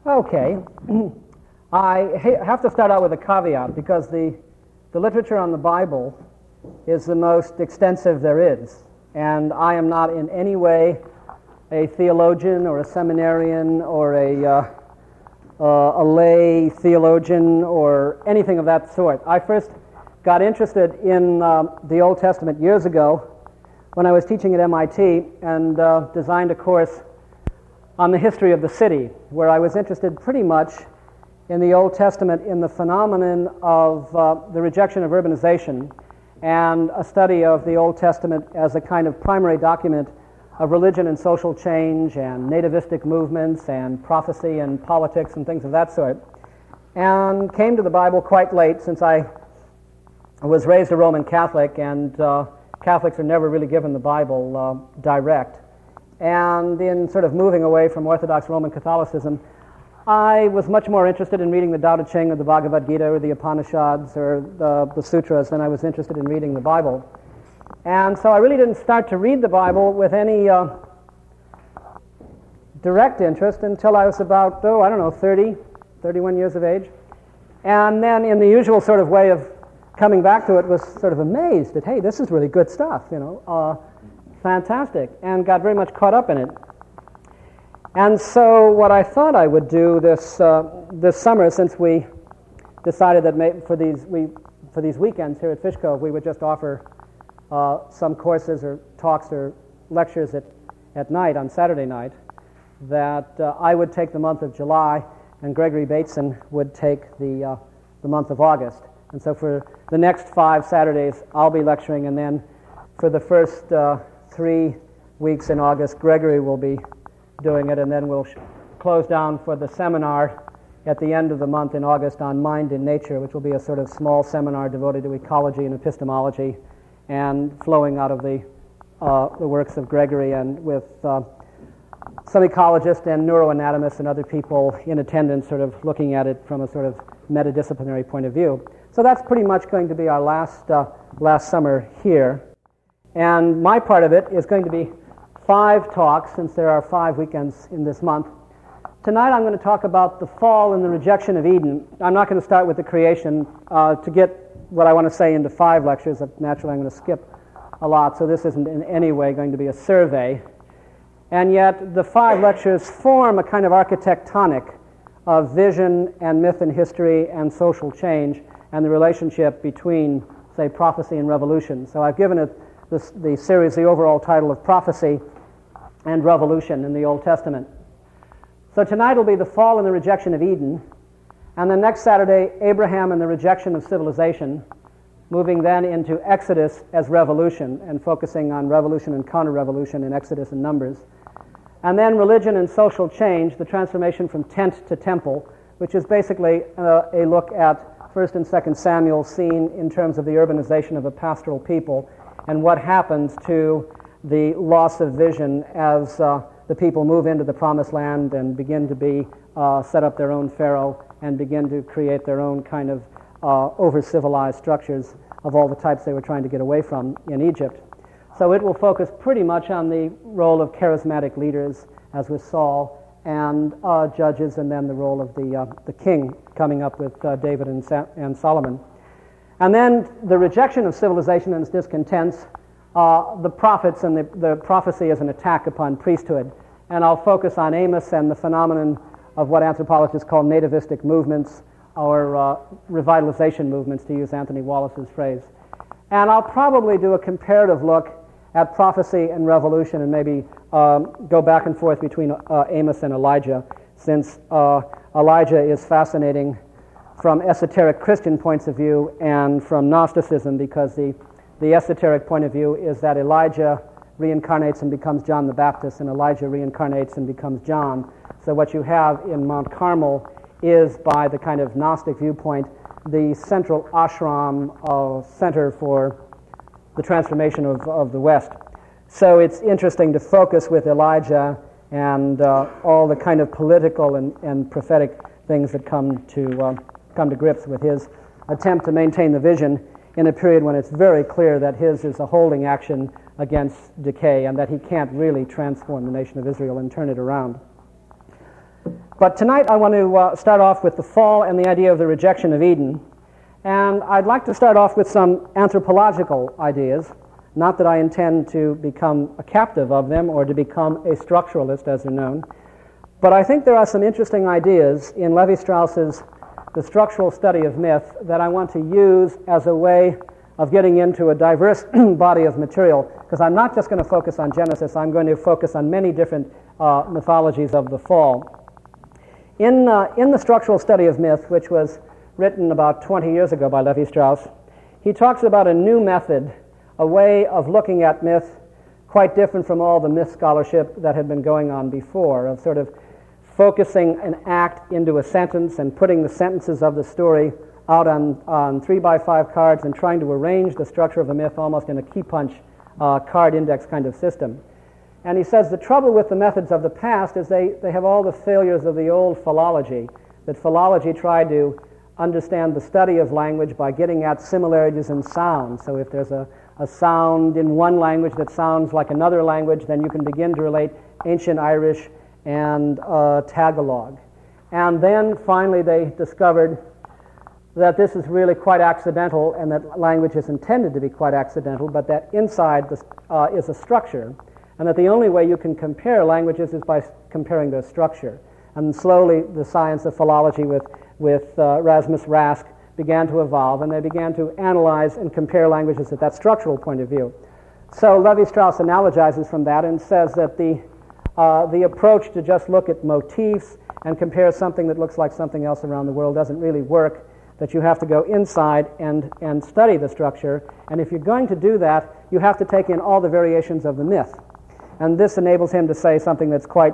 Okay. Have to start out with a caveat because the literature on the Bible is the most extensive there is. And I am not in any way a theologian or a seminarian or a lay theologian or anything of that sort. I first got interested in the Old Testament years ago when I was teaching at MIT and designed a course on the history of the city, where I was interested pretty much in the Old Testament in the phenomenon of the rejection of urbanization and a study of the Old Testament as a kind of primary document of religion and social change and nativistic movements and prophecy and politics and things of that sort, and came to the Bible quite late since I was raised a Roman Catholic, and Catholics are never really given the Bible direct. And in sort of moving away from Orthodox Roman Catholicism, I was much more interested in reading the Tao Te Ching or the Bhagavad Gita or the Upanishads or the Sutras than I was interested in reading the Bible. And so I really didn't start to read the Bible with any direct interest until I was about, 31 years of age. And then in the usual sort of way of coming back to it, was sort of amazed that, hey, this is really good stuff, fantastic, and got very much caught up in it. And so what I thought I would do this summer, since we decided that for these weekends here at Fish Cove, we would just offer some courses or talks or lectures at night, on Saturday night, that I would take the month of July and Gregory Bateson would take the month of August. And so for the next 5 Saturdays, I'll be lecturing, and then for the first 3 weeks in August, Gregory will be doing it, and then we'll close down for the seminar at the end of the month in August on Mind in Nature, which will be a sort of small seminar devoted to ecology and epistemology and flowing out of the works of Gregory, and with some ecologists and neuroanatomists and other people in attendance sort of looking at it from a sort of metadisciplinary point of view. So that's pretty much going to be our last summer here. And my part of it is going to be 5 talks, since there are 5 weekends in this month. Tonight I'm going to talk about the fall and the rejection of Eden. I'm not going to start with the creation. To get what I want to say into 5 lectures, naturally I'm going to skip a lot, so this isn't in any way going to be a survey. And yet the 5 lectures form a kind of architectonic of vision and myth and history and social change and the relationship between, say, prophecy and revolution. So I've given it the series the overall title of Prophecy and Revolution in the Old Testament. So tonight will be the fall and the rejection of Eden, and then next Saturday, Abraham and the rejection of civilization, moving then into Exodus as revolution and focusing on revolution and counter-revolution in Exodus and Numbers. And then religion and social change, the transformation from tent to temple, which is basically a look at 1 and 2 Samuel seen in terms of the urbanization of a pastoral people and what happens to the loss of vision as the people move into the promised land and begin to set up their own pharaoh and begin to create their own kind of over-civilized structures of all the types they were trying to get away from in Egypt. So it will focus pretty much on the role of charismatic leaders, as with Saul, and judges, and then the role of the king coming up with David and Solomon. And then the rejection of civilization and its discontents, the prophets and the prophecy as an attack upon priesthood. And I'll focus on Amos and the phenomenon of what anthropologists call nativistic movements, or revitalization movements, to use Anthony Wallace's phrase. And I'll probably do a comparative look at prophecy and revolution, and maybe go back and forth between Amos and Elijah, since Elijah is fascinating from esoteric Christian points of view and from Gnosticism, because the esoteric point of view is that Elijah reincarnates and becomes John the Baptist, and Elijah reincarnates and becomes John. So what you have in Mount Carmel is, by the kind of Gnostic viewpoint, the central ashram center for the transformation of the West. So it's interesting to focus with Elijah and all the kind of political and prophetic things that come to grips with his attempt to maintain the vision in a period when it's very clear that his is a holding action against decay and that he can't really transform the nation of Israel and turn it around. But tonight I want to start off with the fall and the idea of the rejection of Eden. And I'd like to start off with some anthropological ideas. Not that I intend to become a captive of them or to become a structuralist, as they're known. But I think there are some interesting ideas in Levi-Strauss's The Structural Study of Myth that I want to use as a way of getting into a diverse body of material, because I'm not just going to focus on Genesis, I'm going to focus on many different mythologies of the fall. In The Structural Study of Myth, which was written about 20 years ago by Levi-Strauss, he talks about a new method, a way of looking at myth quite different from all the myth scholarship that had been going on before, of sort of focusing an act into a sentence and putting the sentences of the story out on 3x5 cards and trying to arrange the structure of a myth almost in a key punch card index kind of system. And he says the trouble with the methods of the past is they have all the failures of the old philology, that philology tried to understand the study of language by getting at similarities in sound. So if there's a sound in one language that sounds like another language, then you can begin to relate ancient Irish and Tagalog. And then finally they discovered that this is really quite accidental and that language is intended to be quite accidental, but that inside this, is a structure, and that the only way you can compare languages is by comparing their structure. And slowly the science of philology with Rasmus Rask began to evolve, and they began to analyze and compare languages at that structural point of view. So Levi-Strauss analogizes from that and says that the approach to just look at motifs and compare something that looks like something else around the world doesn't really work, that you have to go inside and study the structure, and if you're going to do that, you have to take in all the variations of the myth. And this enables him to say something that's quite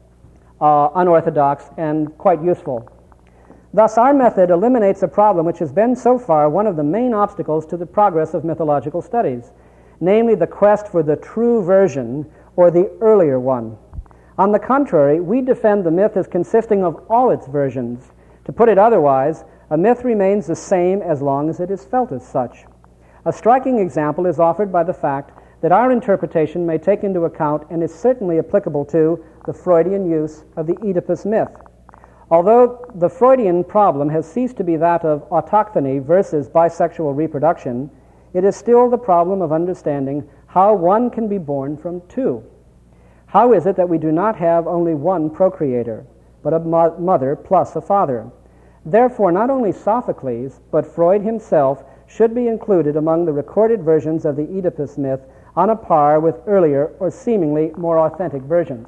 unorthodox and quite useful. Thus, our method eliminates a problem which has been so far one of the main obstacles to the progress of mythological studies, namely the quest for the true version or the earlier one. On the contrary, we defend the myth as consisting of all its versions. To put it otherwise, a myth remains the same as long as it is felt as such. A striking example is offered by the fact that our interpretation may take into account and is certainly applicable to the Freudian use of the Oedipus myth. Although the Freudian problem has ceased to be that of autochthony versus bisexual reproduction, it is still the problem of understanding how one can be born from two. How is it that we do not have only one procreator, but a mother plus a father? Therefore, not only Sophocles, but Freud himself should be included among the recorded versions of the Oedipus myth on a par with earlier or seemingly more authentic versions.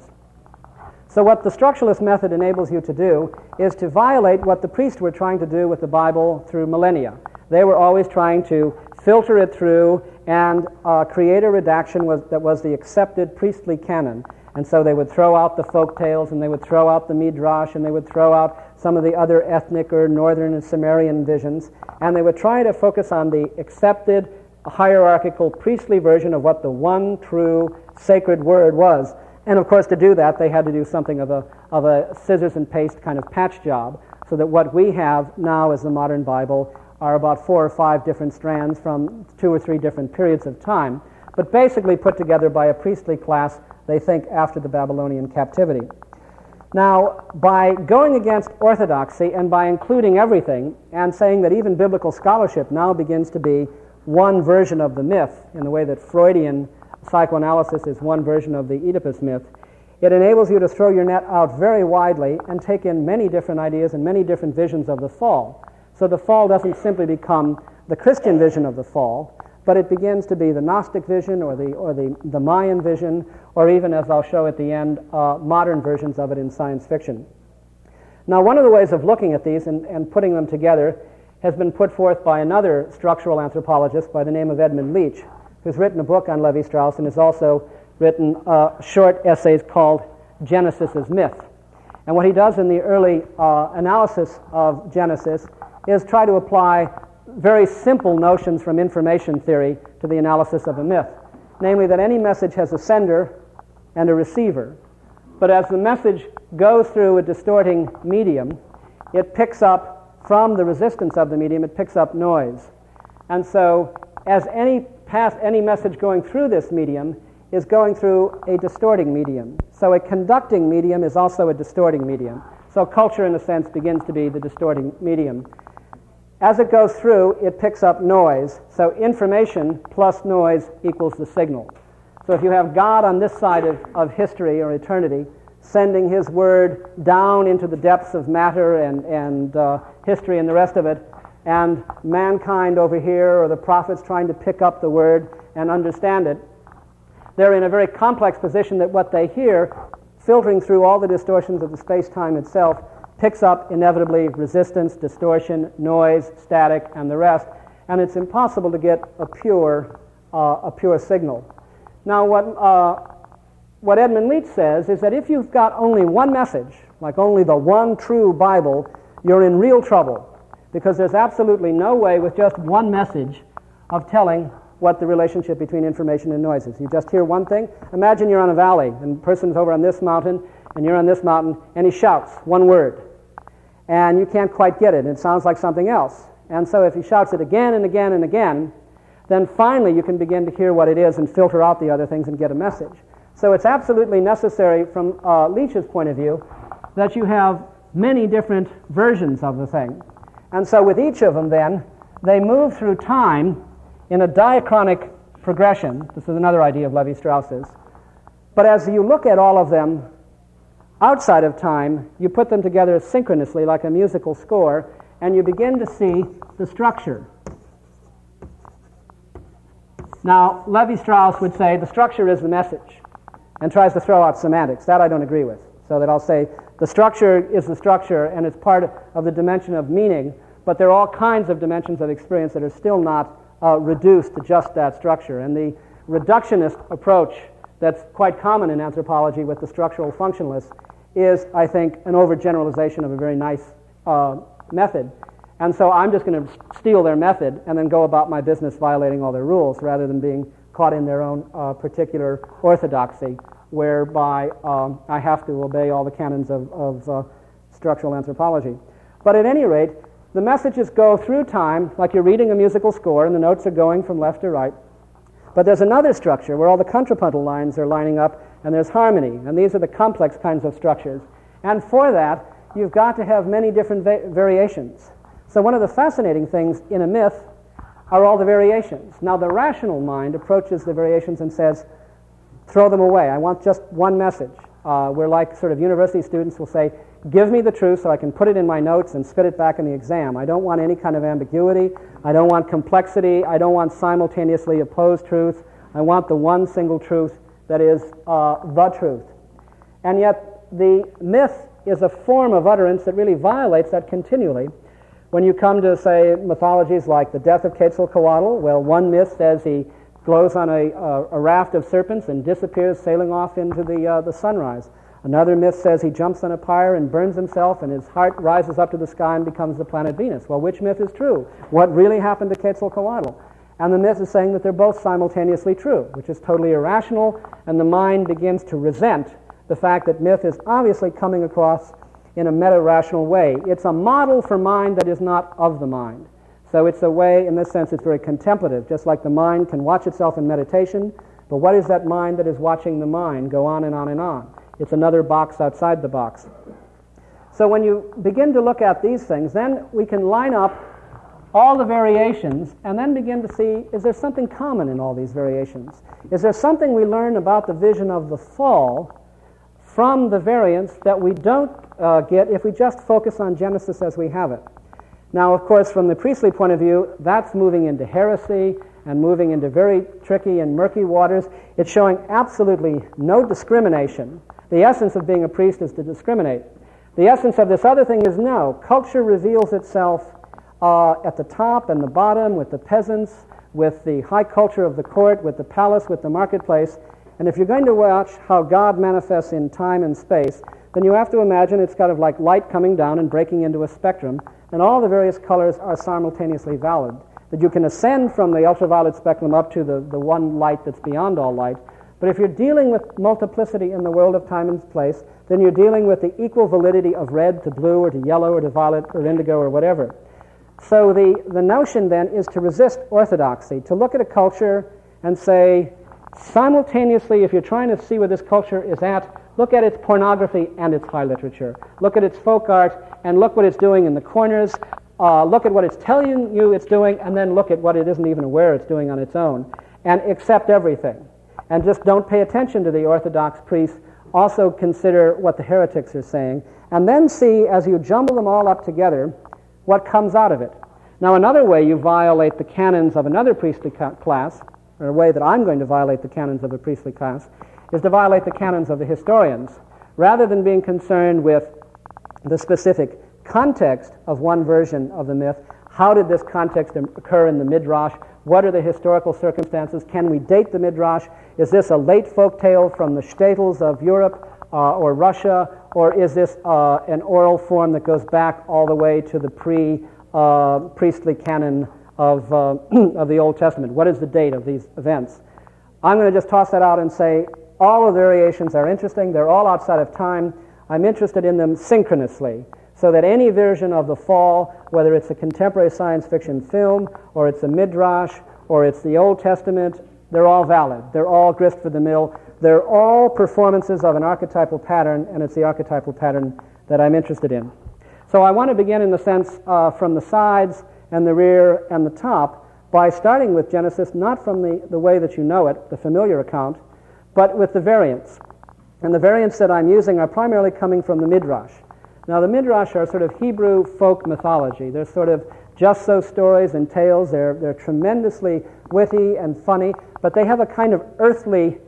So what the structuralist method enables you to do is to violate what the priests were trying to do with the Bible through millennia. They were always trying to filter it through and create a redaction that was the accepted priestly canon. And so they would throw out the folk tales, and they would throw out the midrash, and they would throw out some of the other ethnic or northern and Sumerian visions, and they would try to focus on the accepted hierarchical priestly version of what the one true sacred word was. And of course, to do that, they had to do something of a scissors and paste kind of patch job, so that what we have now as the modern Bible are about 4 or 5 different strands from 2 or 3 different periods of time, but basically put together by a priestly class, they think, after the Babylonian captivity. Now, by going against orthodoxy and by including everything and saying that even biblical scholarship now begins to be one version of the myth, in the way that Freudian psychoanalysis is one version of the Oedipus myth, it enables you to throw your net out very widely and take in many different ideas and many different visions of the fall. So the fall doesn't simply become the Christian vision of the fall, but it begins to be the Gnostic vision or the Mayan vision, or even, as I'll show at the end, modern versions of it in science fiction. Now, one of the ways of looking at these and putting them together has been put forth by another structural anthropologist by the name of Edmund Leach, who's written a book on Levi-Strauss and has also written short essays called Genesis as Myth. And what he does in the early analysis of Genesis is try to apply very simple notions from information theory to the analysis of a myth, namely that any message has a sender and a receiver, but as the message goes through a distorting medium, it picks up from the resistance of the medium, it picks up noise. And so as any message going through this medium is going through a distorting medium. So a conducting medium is also a distorting medium. So So culture, in a sense, begins to be the distorting medium. As it goes through, it picks up noise. So information plus noise equals the signal. So if you have God on this side of history or eternity, sending his word down into the depths of matter and history and the rest of it, and mankind over here, or the prophets trying to pick up the word and understand it, they're in a very complex position that what they hear, filtering through all the distortions of the space-time itself, picks up inevitably resistance, distortion, noise, static, and the rest, and it's impossible to get a pure signal. Now, what Edmund Leach says is that if you've got only one message, like only the one true Bible, you're in real trouble, because there's absolutely no way with just one message of telling what the relationship between information and noise is. You just hear one thing. Imagine you're on a valley, and the person's over on this mountain, and you're on this mountain, and he shouts one word, and you can't quite get it. It sounds like something else. And so if he shouts it again and again and again, then finally you can begin to hear what it is and filter out the other things and get a message. So it's absolutely necessary from Leach's point of view that you have many different versions of the thing. And so with each of them then, they move through time in a diachronic progression. This is another idea of Levi-Strauss's. But as you look at all of them outside of time, you put them together synchronously like a musical score, and you begin to see the structure. Now, Levi-Strauss would say the structure is the message and tries to throw out semantics. That I don't agree with. So that I'll say the structure is the structure and it's part of the dimension of meaning, but there are all kinds of dimensions of experience that are still not reduced to just that structure. And the reductionist approach that's quite common in anthropology with the structural functionalists is, I think, an overgeneralization of a very nice method. And so I'm just going to steal their method and then go about my business violating all their rules rather than being caught in their own particular orthodoxy, whereby I have to obey all the canons of structural anthropology. But at any rate, the messages go through time like you're reading a musical score and the notes are going from left to right. But there's another structure where all the contrapuntal lines are lining up and there's harmony, and these are the complex kinds of structures. And for that, you've got to have many different variations. So one of the fascinating things in a myth are all the variations. Now the rational mind approaches the variations and says, throw them away. I want just one message. We're like sort of university students will say, give me the truth so I can put it in my notes and spit it back in the exam. I don't want any kind of ambiguity. I don't want complexity. I don't want simultaneously opposed truth. I want the one single truth that is the truth. And yet the myth is a form of utterance that really violates that continually. When you come to, say, mythologies like the death of Quetzalcoatl, well, one myth says he glows on a raft of serpents and disappears sailing off into the sunrise. Another myth says he jumps on a pyre and burns himself and his heart rises up to the sky and becomes the planet Venus. Well, which myth is true? What really happened to Quetzalcoatl? And the myth is saying that they're both simultaneously true, which is totally irrational, and the mind begins to resent the fact that myth is obviously coming across in a meta-rational way. It's a model for mind that is not of the mind. So it's a way, in this sense, it's very contemplative, just like the mind can watch itself in meditation, but what is that mind that is watching the mind go on and on and on? It's another box outside the box. So when you begin to look at these things, then we can line up all the variations and then begin to see, is there something common in all these variations? Is there something we learn about the vision of the fall from the variants that we don't get if we just focus on Genesis as we have it? Now, of course, from the priestly point of view, that's moving into heresy and moving into very tricky and murky waters. It's showing absolutely no discrimination. The essence of being a priest is to discriminate. The essence of this other thing is no. Culture reveals itself at the top and the bottom, with the peasants, with the high culture of the court, with the palace, with the marketplace. And if you're going to watch how God manifests in time and space, then you have to imagine it's kind of like light coming down and breaking into a spectrum, and all the various colors are simultaneously valid. That you can ascend from the ultraviolet spectrum up to the one light that's beyond all light. But if you're dealing with multiplicity in the world of time and place, then you're dealing with the equal validity of red to blue or to yellow or to violet or indigo or whatever. So the notion then is to resist orthodoxy, to look at a culture and say, simultaneously, if you're trying to see where this culture is at, look at its pornography and its high literature. Look at its folk art, and look what it's doing in the corners. Look at what it's telling you it's doing, and then look at what it isn't even aware it's doing on its own. And accept everything. And just don't pay attention to the Orthodox priests. Also consider what the heretics are saying. And then see, as you jumble them all up together, what comes out of it. Now, another way you violate the canons of another priestly class, or a way that I'm going to violate the canons of a priestly class, is to violate the canons of the historians. Rather than being concerned with the specific context of one version of the myth, how did this context occur in the Midrash? What are the historical circumstances? Can we date the Midrash? Is this a late folk tale from the shtetls of Europe or Russia, or is this an oral form that goes back all the way to the priestly canon of the Old Testament? What is the date of these events? I'm going to just toss that out and say all of the variations are interesting. They're all outside of time. I'm interested in them synchronously, so that any version of the fall, whether it's a contemporary science fiction film, or it's a Midrash, or it's the Old Testament, they're all valid. They're all grist for the mill. They're all performances of an archetypal pattern, and it's the archetypal pattern that I'm interested in. So I want to begin, in the sense, from the sides and the rear and the top, by starting with Genesis, not from the way that you know it, the familiar account, but with the variants. And the variants that I'm using are primarily coming from the Midrash. Now, the Midrash are sort of Hebrew folk mythology. They're sort of just-so stories and tales. They're tremendously witty and funny, but they have a kind of earthly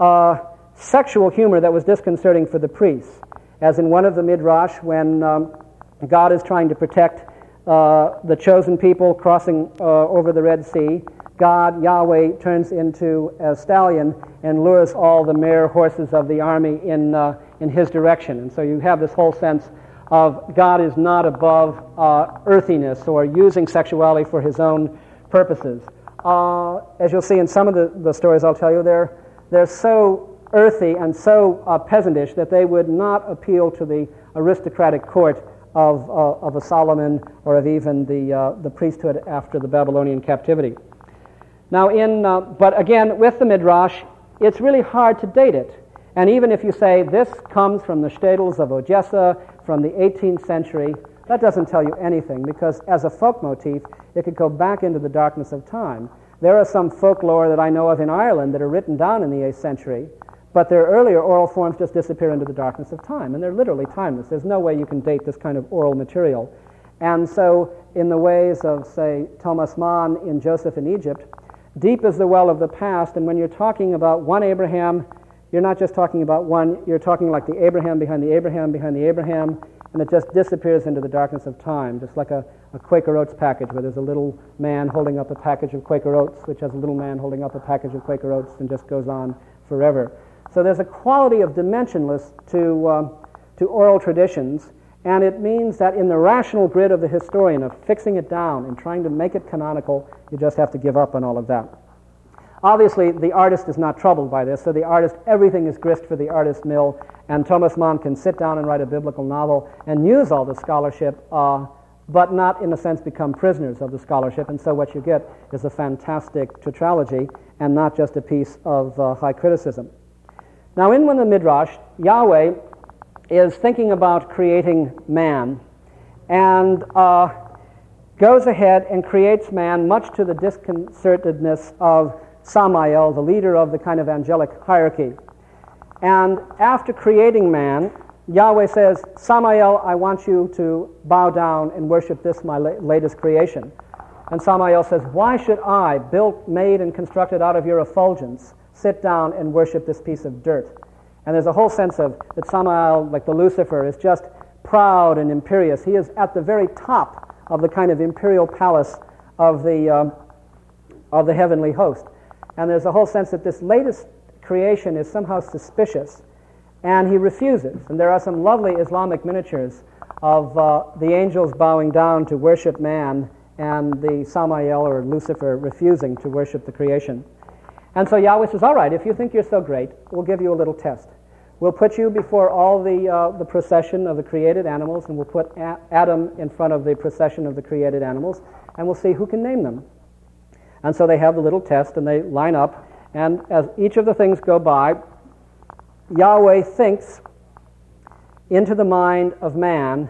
sexual humor that was disconcerting for the priests. As in one of the Midrash, when God is trying to protect the chosen people crossing over the Red Sea, God, Yahweh, turns into a stallion and lures all the mare horses of the army in his direction. And so you have this whole sense of God is not above earthiness or using sexuality for his own purposes. As you'll see in some of the stories I'll tell you, they're so earthy and so peasantish that they would not appeal to the aristocratic court of a Solomon or of even the priesthood after the Babylonian captivity. Now, but again, with the Midrash, it's really hard to date it. And even if you say this comes from the shtetls of Odessa from the 18th century, that doesn't tell you anything, because as a folk motif, it could go back into the darkness of time. There are some folklore that I know of in Ireland that are written down in the 8th century, but their earlier oral forms just disappear into the darkness of time, and they're literally timeless. There's no way you can date this kind of oral material. And so, in the ways of, say, Thomas Mann in Joseph in Egypt, deep is the well of the past, and when you're talking about one Abraham, you're not just talking about one, you're talking like the Abraham behind the Abraham behind the Abraham, and it just disappears into the darkness of time, just like a Quaker Oats package where there's a little man holding up a package of Quaker Oats, which has a little man holding up a package of Quaker Oats, and just goes on forever. So there's a quality of dimensionless to oral traditions, and it means that in the rational grid of the historian of fixing it down and trying to make it canonical, you just have to give up on all of that. Obviously, the artist is not troubled by this, so the artist, everything is grist for the artist mill, and Thomas Mann can sit down and write a biblical novel and use all the scholarship, but not, in a sense, become prisoners of the scholarship, and so what you get is a fantastic tetralogy and not just a piece of high criticism. Now, in the Midrash, Yahweh is thinking about creating man, and goes ahead and creates man much to the disconcertedness of Samael, the leader of the kind of angelic hierarchy. And after creating man, Yahweh says, Samael, I want you to bow down and worship this, my latest creation. And Samael says, why should I, built, made, and constructed out of your effulgence, sit down and worship this piece of dirt? And there's a whole sense of that Samael, like the Lucifer, is just proud and imperious. He is at the very top of the kind of imperial palace of the heavenly host. And there's a whole sense that this latest creation is somehow suspicious, and he refuses. And there are some lovely Islamic miniatures of the angels bowing down to worship man and the Samael or Lucifer refusing to worship the creation. And so Yahweh says, all right, if you think you're so great, we'll give you a little test. We'll put you before all the procession of the created animals, and we'll put Adam in front of the procession of the created animals, and we'll see who can name them. And so they have the little test, and they line up, and as each of the things go by, Yahweh thinks into the mind of man,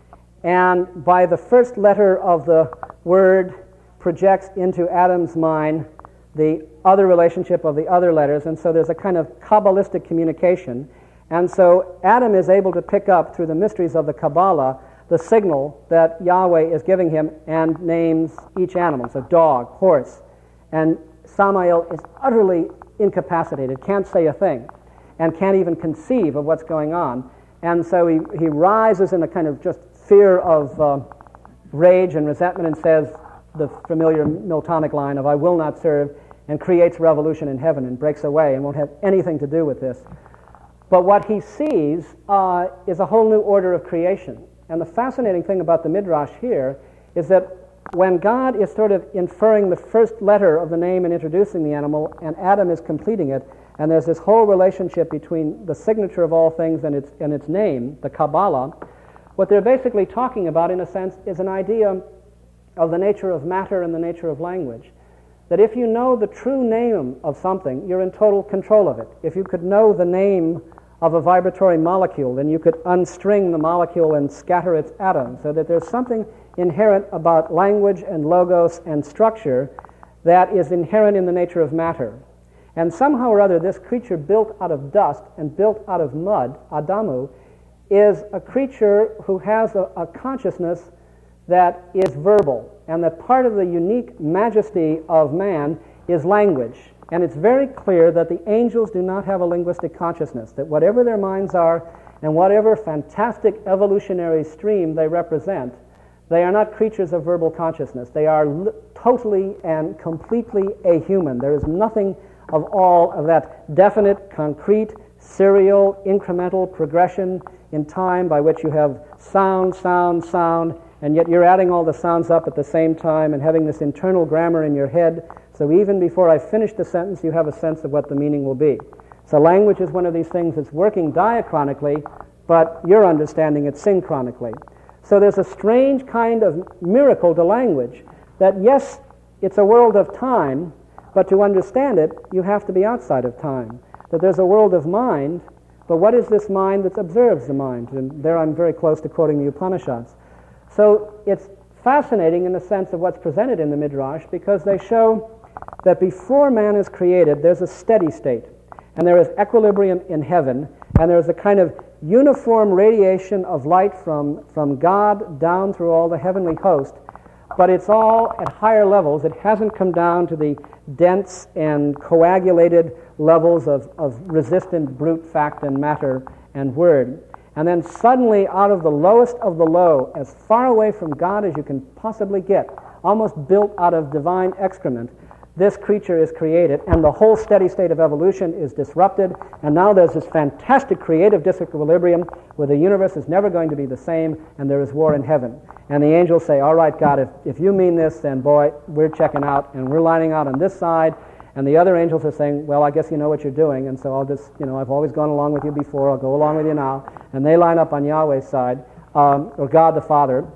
and by the first letter of the word projects into Adam's mind the other relationship of the other letters, and so there's a kind of Kabbalistic communication. And so Adam is able to pick up, through the mysteries of the Kabbalah, the signal that Yahweh is giving him and names each animal. So dog, horse. And Samael is utterly incapacitated, can't say a thing, and can't even conceive of what's going on. And so he rises in a kind of just fear of rage and resentment and says the familiar Miltonic line of, "I will not serve," and creates revolution in heaven and breaks away and won't have anything to do with this. But what he sees is a whole new order of creation. And the fascinating thing about the Midrash here is that when God is sort of inferring the first letter of the name and introducing the animal, and Adam is completing it, and there's this whole relationship between the signature of all things and its name, the Kabbalah, what they're basically talking about, in a sense, is an idea of the nature of matter and the nature of language. That if you know the true name of something, you're in total control of it. If you could know the name of a vibratory molecule, then you could unstring the molecule and scatter its atoms, so that there's something inherent about language and logos and structure that is inherent in the nature of matter. And somehow or other, this creature built out of dust and built out of mud, Adamu, is a creature who has a consciousness that is verbal, and that part of the unique majesty of man is language. And it's very clear that the angels do not have a linguistic consciousness, that whatever their minds are and whatever fantastic evolutionary stream they represent, they are not creatures of verbal consciousness. They are totally and completely ahuman. There is nothing of all of that definite, concrete, serial, incremental progression in time by which you have sound, sound, sound, and yet you're adding all the sounds up at the same time and having this internal grammar in your head. So even before I finish the sentence, you have a sense of what the meaning will be. So language is one of these things that's working diachronically, but you're understanding it synchronically. So there's a strange kind of miracle to language that, yes, it's a world of time, but to understand it, you have to be outside of time. That there's a world of mind, but what is this mind that observes the mind? And there I'm very close to quoting the Upanishads. So it's fascinating in the sense of what's presented in the Midrash, because they show that before man is created, there's a steady state, and there is equilibrium in heaven, and there's a kind of uniform radiation of light from God down through all the heavenly host, but it's all at higher levels. It hasn't come down to the dense and coagulated levels of resistant brute fact and matter and word. And then suddenly, out of the lowest of the low, as far away from God as you can possibly get, almost built out of divine excrement, this creature is created, and the whole steady state of evolution is disrupted, and now there's this fantastic creative disequilibrium where the universe is never going to be the same, and there is war in heaven. And the angels say, all right, God, if you mean this, then boy, we're checking out, and we're lining out on this side. And the other angels are saying, well, I guess you know what you're doing, and so I'll just, I've always gone along with you before, I'll go along with you now. And they line up on Yahweh's side, or God the Father,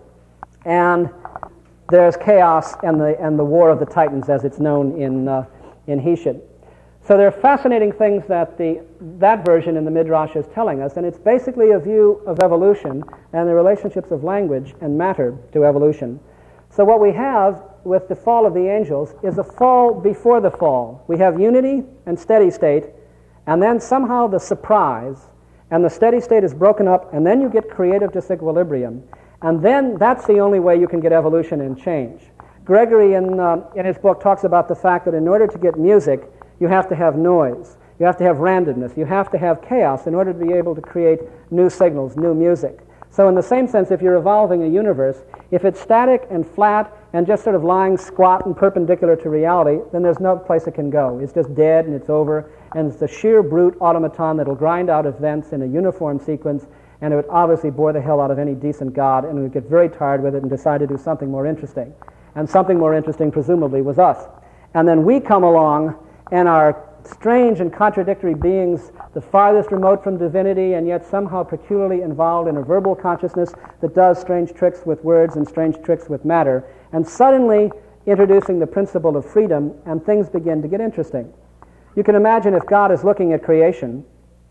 and there's chaos and the war of the Titans, as it's known in Heshad. So there are fascinating things that that version in the Midrash is telling us, and it's basically a view of evolution and the relationships of language and matter to evolution. So what we have with the fall of the angels is a fall before the fall. We have unity and steady state, and then somehow the surprise, and the steady state is broken up, and then you get creative disequilibrium. And then that's the only way you can get evolution and change. Gregory, in his book, talks about the fact that in order to get music, you have to have noise, you have to have randomness, you have to have chaos in order to be able to create new signals, new music. So in the same sense, if you're evolving a universe, if it's static and flat and just sort of lying squat and perpendicular to reality, then there's no place it can go. It's just dead and it's over, and it's the sheer brute automaton that'll grind out events in a uniform sequence, and it would obviously bore the hell out of any decent God, and we would get very tired with it and decide to do something more interesting. And something more interesting, presumably, was us. And then we come along and are strange and contradictory beings, the farthest remote from divinity, and yet somehow peculiarly involved in a verbal consciousness that does strange tricks with words and strange tricks with matter, and suddenly introducing the principle of freedom, and things begin to get interesting. You can imagine if God is looking at creation,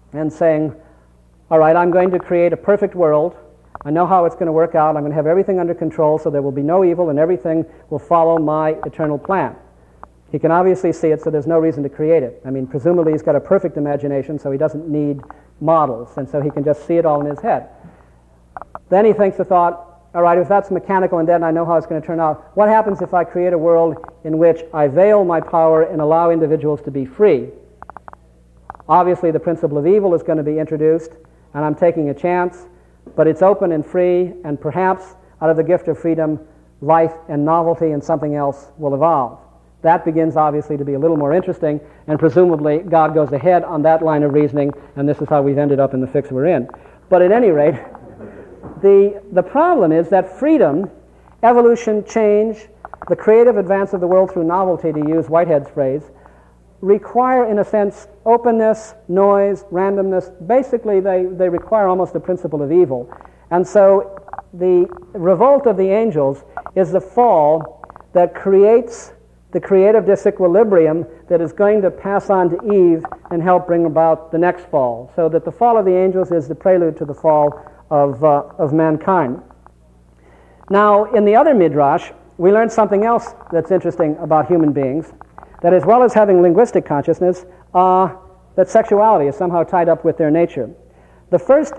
and saying, all right, I'm going to create a perfect world. I know how it's going to work out. I'm going to have everything under control so there will be no evil and everything will follow my eternal plan. He can obviously see it, so there's no reason to create it. I mean, presumably he's got a perfect imagination, so he doesn't need models, and so he can just see it all in his head. Then he thinks the thought, all right, if that's mechanical and dead and I know how it's going to turn out, what happens if I create a world in which I veil my power and allow individuals to be free? Obviously, the principle of evil is going to be introduced, and I'm taking a chance, but it's open and free, and perhaps out of the gift of freedom, life and novelty and something else will evolve. That begins, obviously, to be a little more interesting, and presumably God goes ahead on that line of reasoning, and this is how we've ended up in the fix we're in. But at any rate, the problem is that freedom, evolution, change, the creative advance of the world through novelty, to use Whitehead's phrase, require, in a sense, openness, noise, randomness. Basically, they require almost the principle of evil. And so the revolt of the angels is the fall that creates the creative disequilibrium that is going to pass on to Eve and help bring about the next fall. So that the fall of the angels is the prelude to the fall of mankind. Now, in the other Midrash, we learn something else that's interesting about human beings, that as well as having linguistic consciousness, that sexuality is somehow tied up with their nature. The first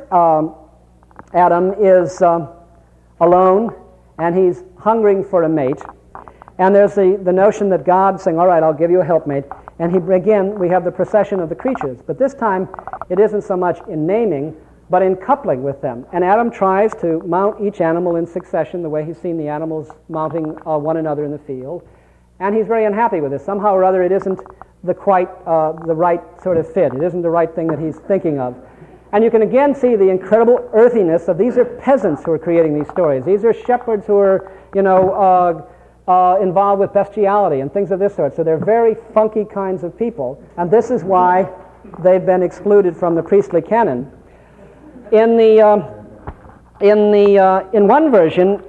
Adam is alone, and he's hungering for a mate. And there's the notion that God's saying, all right, I'll give you a helpmate. And again, we have the procession of the creatures. But this time, it isn't so much in naming, but in coupling with them. And Adam tries to mount each animal in succession, the way he's seen the animals mounting one another in the field. And he's very unhappy with this. Somehow or other, it isn't the right sort of fit. It isn't the right thing that he's thinking of. And you can again see the incredible earthiness of these are peasants who are creating these stories. These are shepherds who are, involved with bestiality and things of this sort. So they're very funky kinds of people. And this is why they've been excluded from the priestly canon. In one version,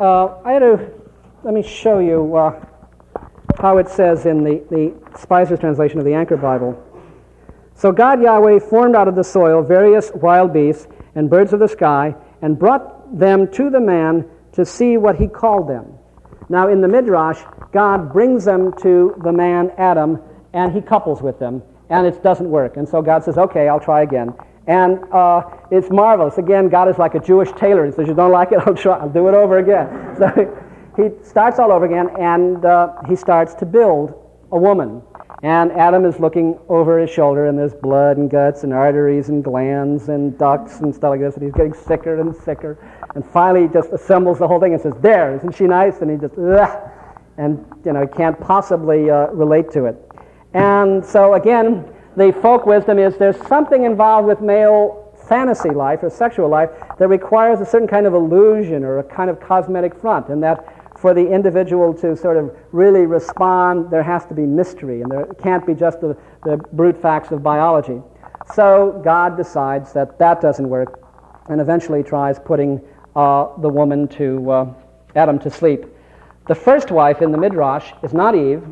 let me show you how it says in the Spicer's translation of the Anchor Bible. So God Yahweh formed out of the soil various wild beasts and birds of the sky and brought them to the man to see what he called them. Now in the Midrash, God brings them to the man Adam and he couples with them, and it doesn't work. And so God says, okay, I'll try again. And it's marvelous. Again, God is like a Jewish tailor. He says, you don't like it? I'll do it over again. So he starts all over again, and he starts to build a woman. And Adam is looking over his shoulder, and there's blood and guts and arteries and glands and ducts and stuff like this, and he's getting sicker and sicker. And finally, he just assembles the whole thing and says, there, isn't she nice? And he just, ugh, and he can't possibly relate to it. And so again, the folk wisdom is there's something involved with male fantasy life or sexual life that requires a certain kind of illusion or a kind of cosmetic front, and that for the individual to sort of really respond, there has to be mystery, and there can't be just the brute facts of biology. So God decides that doesn't work, and eventually tries putting the woman Adam to sleep. The first wife in the Midrash is not Eve,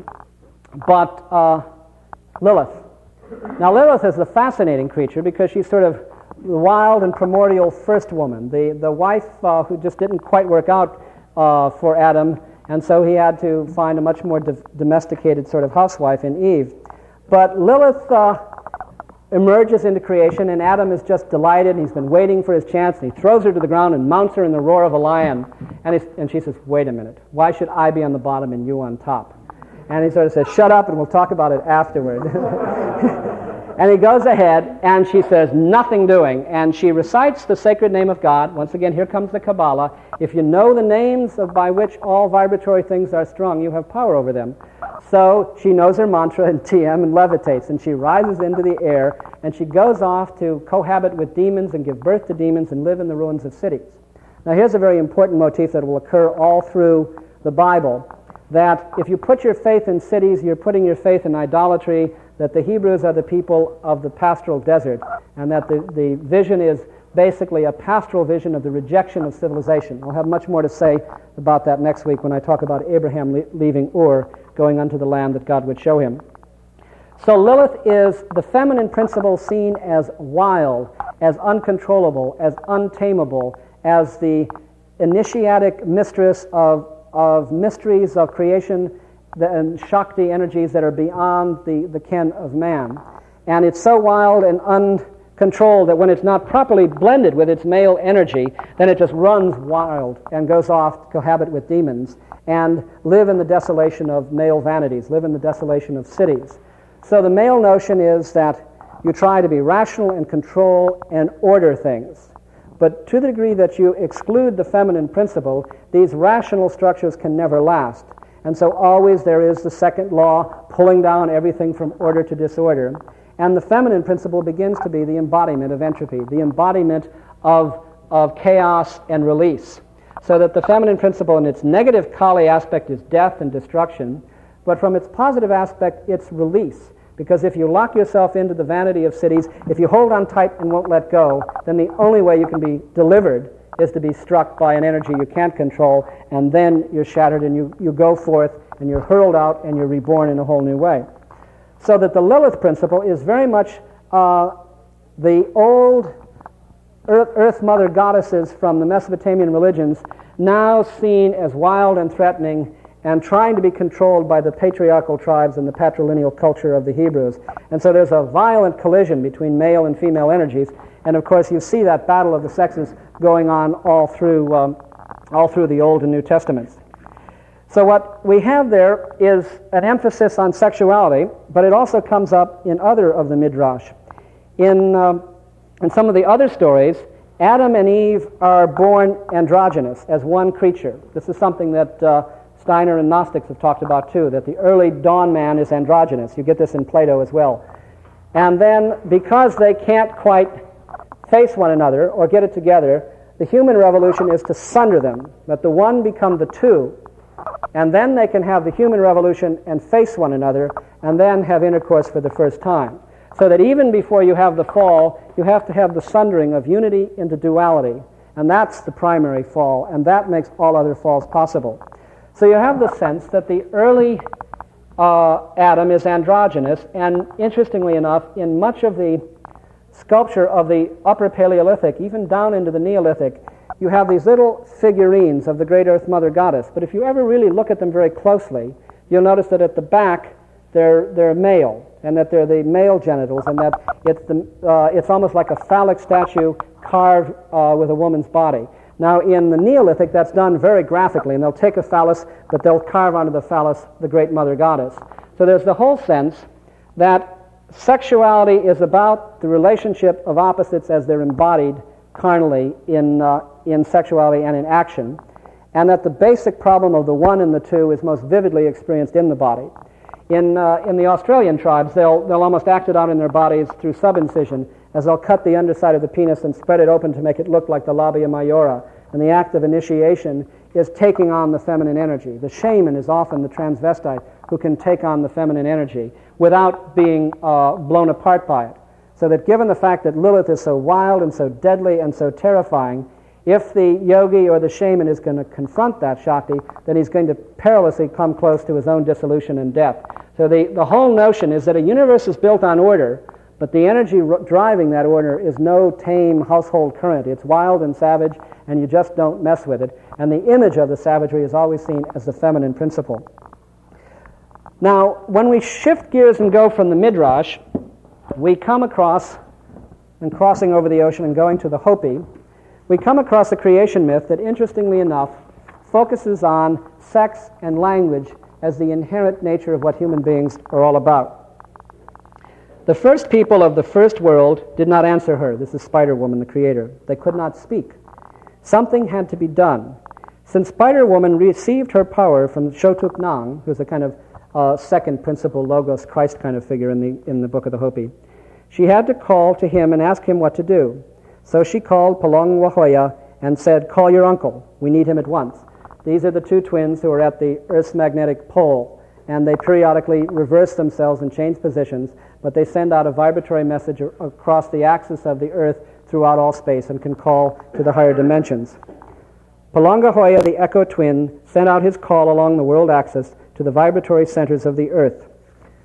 but Lilith. Now Lilith is a fascinating creature because she's sort of the wild and primordial first woman, the wife who just didn't quite work out for Adam, and so he had to find a much more domesticated sort of housewife in Eve. But Lilith emerges into creation, and Adam is just delighted, and he's been waiting for his chance, and he throws her to the ground and mounts her in the roar of a lion. And she says, wait a minute, why should I be on the bottom and you on top? And he sort of says, shut up, and we'll talk about it afterward. And he goes ahead, and she says, nothing doing. And she recites the sacred name of God. Once again, here comes the Kabbalah. If you know the names by which all vibratory things are strung, you have power over them. So she knows her mantra and TM and levitates, and she rises into the air, and she goes off to cohabit with demons and give birth to demons and live in the ruins of cities. Now here's a very important motif that will occur all through the Bible, that if you put your faith in cities, you're putting your faith in idolatry, that the Hebrews are the people of the pastoral desert, and that the vision is basically a pastoral vision of the rejection of civilization. I'll have much more to say about that next week when I talk about Abraham leaving Ur, going unto the land that God would show him. So Lilith is the feminine principle seen as wild, as uncontrollable, as untamable, as the initiatic mistress of mysteries of creation and Shakti energies that are beyond the ken of man. And it's so wild and uncontrolled that when it's not properly blended with its male energy, then it just runs wild and goes off to cohabit with demons and live in the desolation of male vanities, live in the desolation of cities. So the male notion is that you try to be rational and control and order things. But to the degree that you exclude the feminine principle, these rational structures can never last. And so always there is the second law pulling down everything from order to disorder. And the feminine principle begins to be the embodiment of entropy, the embodiment of chaos and release. So that the feminine principle in its negative Kali aspect is death and destruction, but from its positive aspect, it's release. Because if you lock yourself into the vanity of cities, if you hold on tight and won't let go, then the only way you can be delivered is to be struck by an energy you can't control, and then you're shattered and you go forth and you're hurled out and you're reborn in a whole new way. So that the Lilith principle is very much the old Earth Mother goddesses from the Mesopotamian religions, now seen as wild and threatening and trying to be controlled by the patriarchal tribes and the patrilineal culture of the Hebrews. And so there's a violent collision between male and female energies, and of course you see that battle of the sexes going on all through the Old and New Testaments. So what we have there is an emphasis on sexuality, but it also comes up in other of the Midrash. In some of the other stories, Adam and Eve are born androgynous as one creature. This is something that Steiner and Gnostics have talked about too, that the early dawn man is androgynous. You get this in Plato as well. And then because they can't quite face one another or get it together, the human revolution is to sunder them, that the one become the two, and then they can have the human revolution and face one another and then have intercourse for the first time. So that even before you have the fall, you have to have the sundering of unity into duality, and that's the primary fall, and that makes all other falls possible. So you have the sense that the early Adam is androgynous, and interestingly enough, in much of the sculpture of the Upper Paleolithic, even down into the Neolithic, you have these little figurines of the Great Earth Mother Goddess. But if you ever really look at them very closely, you'll notice that at the back they're male, and that they're the male genitals, and that it's almost like a phallic statue carved with a woman's body. Now, in the Neolithic, that's done very graphically, and they'll take a phallus, but they'll carve onto the phallus the Great Mother Goddess. So there's the whole sense that sexuality is about the relationship of opposites as they're embodied carnally in sexuality and in action, and that the basic problem of the one and the two is most vividly experienced in the body. In the Australian tribes, they'll almost act it out in their bodies through subincision, as they'll cut the underside of the penis and spread it open to make it look like the labia majora. And the act of initiation is taking on the feminine energy. The shaman is often the transvestite who can take on the feminine energy without being blown apart by it. So that given the fact that Lilith is so wild and so deadly and so terrifying, if the yogi or the shaman is going to confront that Shakti, then he's going to perilously come close to his own dissolution and death. So the whole notion is that a universe is built on order, but the energy driving that order is no tame household current. It's wild and savage, and you just don't mess with it. And the image of the savagery is always seen as the feminine principle. Now, when we shift gears and go from the Midrash, we come across, and crossing over the ocean and going to the Hopi, we come across a creation myth that, interestingly enough, focuses on sex and language as the inherent nature of what human beings are all about. The first people of the first world did not answer her. This is Spider-Woman, the creator. They could not speak. Something had to be done. Since Spider-Woman received her power from Shotuk Nang, who's a kind of second principle Logos Christ kind of figure in the Book of the Hopi, she had to call to him and ask him what to do. So she called Palong Wahoya and said, "Call your uncle. We need him at once." These are the two twins who are at the Earth's magnetic pole, and they periodically reverse themselves and change positions, but they send out a vibratory message across the axis of the Earth throughout all space and can call to the higher dimensions. Palong Wahoya, the Echo twin, sent out his call along the world axis to the vibratory centers of the Earth.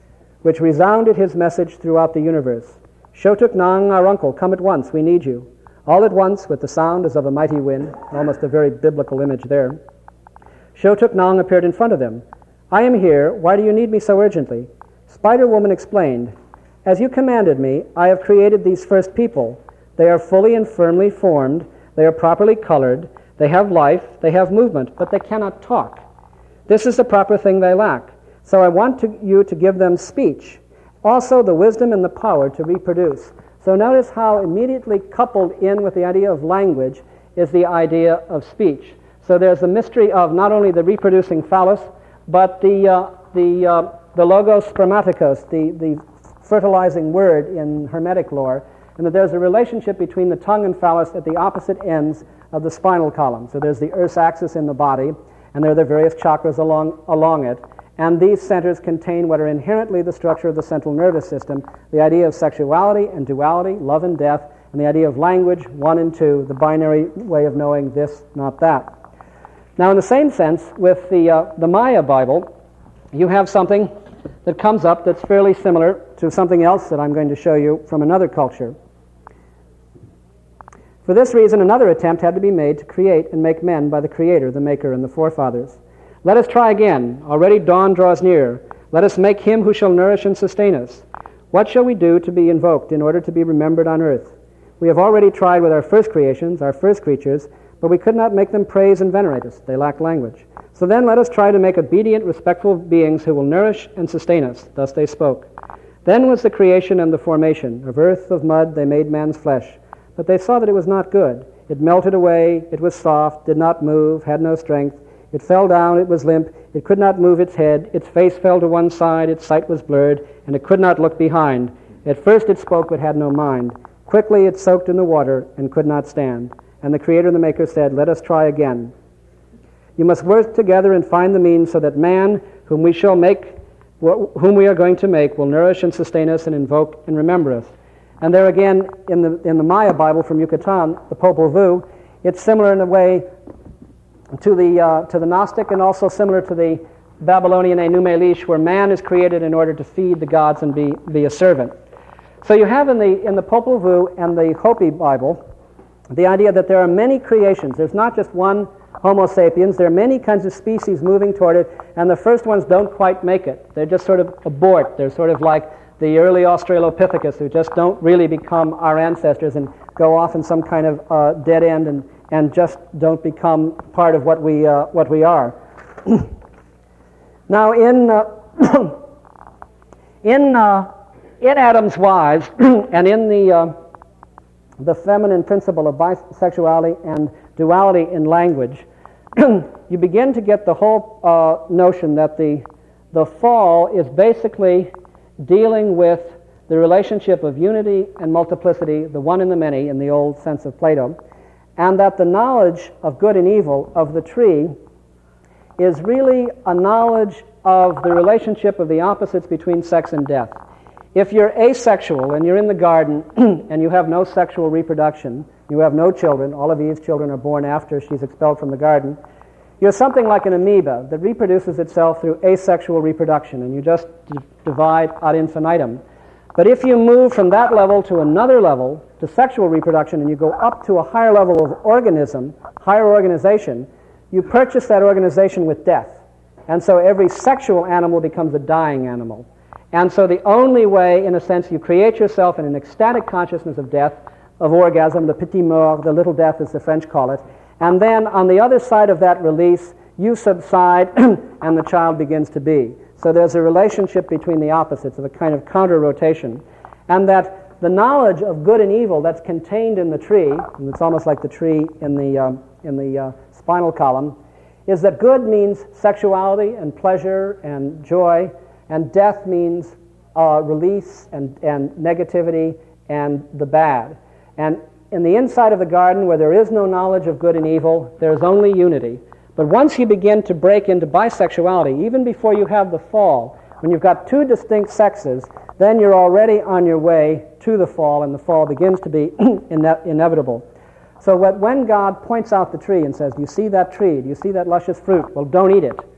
which resounded his message throughout the universe. Shotuk Nang, our uncle, come at once, we need you. All at once, with the sound as of a mighty wind, almost a very biblical image there, Shotuk Nang appeared in front of them. I am here, why do you need me so urgently? Spider-Woman explained, as you commanded me, I have created these first people. They are fully and firmly formed, they are properly colored, they have life, they have movement, but they cannot talk. This is the proper thing they lack. So I want you to give them speech, also the wisdom and the power to reproduce. So notice how immediately coupled in with the idea of language is the idea of speech. So there's the mystery of not only the reproducing phallus, but the logos spermaticos, the fertilizing word in Hermetic lore, and that there's a relationship between the tongue and phallus at the opposite ends of the spinal column. So there's the Earth's axis in the body, and there are the various chakras along it. And these centers contain what are inherently the structure of the central nervous system, the idea of sexuality and duality, love and death, and the idea of language, 1 and 2, the binary way of knowing this, not that. Now, in the same sense, with the Maya Bible, you have something that comes up that's fairly similar to something else that I'm going to show you from another culture. For this reason, another attempt had to be made to create and make men by the Creator, the Maker, and the forefathers. Let us try again. Already dawn draws near. Let us make him who shall nourish and sustain us. What shall we do to be invoked in order to be remembered on earth? We have already tried with our first creations, our first creatures, but we could not make them praise and venerate us. They lack language. So then let us try to make obedient, respectful beings who will nourish and sustain us. Thus they spoke. Then was the creation and the formation. Of earth, of mud, they made man's flesh. But they saw that it was not good. It melted away, it was soft, did not move, had no strength. It fell down, it was limp, it could not move its head, its face fell to one side, its sight was blurred, and it could not look behind. At first it spoke but had no mind. Quickly it soaked in the water and could not stand. And the Creator and the Maker said, let us try again. You must work together and find the means so that man, whom we are going to make, will nourish and sustain us and invoke and remember us. And there again, in the Maya Bible from Yucatan, the Popol Vuh, it's similar in a way to the Gnostic, and also similar to the Babylonian Enuma Elish, where man is created in order to feed the gods and be a servant. So you have in the Popol Vuh and the Hopi Bible the idea that there are many creations. There's not just one Homo sapiens. There are many kinds of species moving toward it, and the first ones don't quite make it. They just sort of abort. They're sort of like the early Australopithecus, who just don't really become our ancestors and go off in some kind of dead end and just don't become part of what we are. Now, in Adam's Wives and in the feminine principle of bisexuality and duality in language, you begin to get the whole notion that the fall is basically dealing with the relationship of unity and multiplicity, the one and the many in the old sense of Plato, and that the knowledge of good and evil of the tree is really a knowledge of the relationship of the opposites between sex and death. If you're asexual and you're in the garden and you have no sexual reproduction, you have no children, all of Eve's children are born after she's expelled from the garden, you're something like an amoeba that reproduces itself through asexual reproduction, and you just divide ad infinitum. But if you move from that level to another level, to sexual reproduction, and you go up to a higher level of organism, higher organization, you purchase that organization with death. And so every sexual animal becomes a dying animal. And so the only way, in a sense, you create yourself in an ecstatic consciousness of death, of orgasm, the petit mort, the little death as the French call it. And then on the other side of that release, you subside and the child begins to be. So there's a relationship between the opposites of a kind of counter-rotation. And that the knowledge of good and evil that's contained in the tree, and it's almost like the tree in the spinal column, is that good means sexuality and pleasure and joy, and death means release and negativity and the bad. And in the inside of the garden, where there is no knowledge of good and evil, there's only unity. But once you begin to break into bisexuality, even before you have the fall, when you've got two distinct sexes, then you're already on your way to the fall, and the fall begins to be inevitable. So when God points out the tree and says, do you see that tree? Do you see that luscious fruit? Well, don't eat it.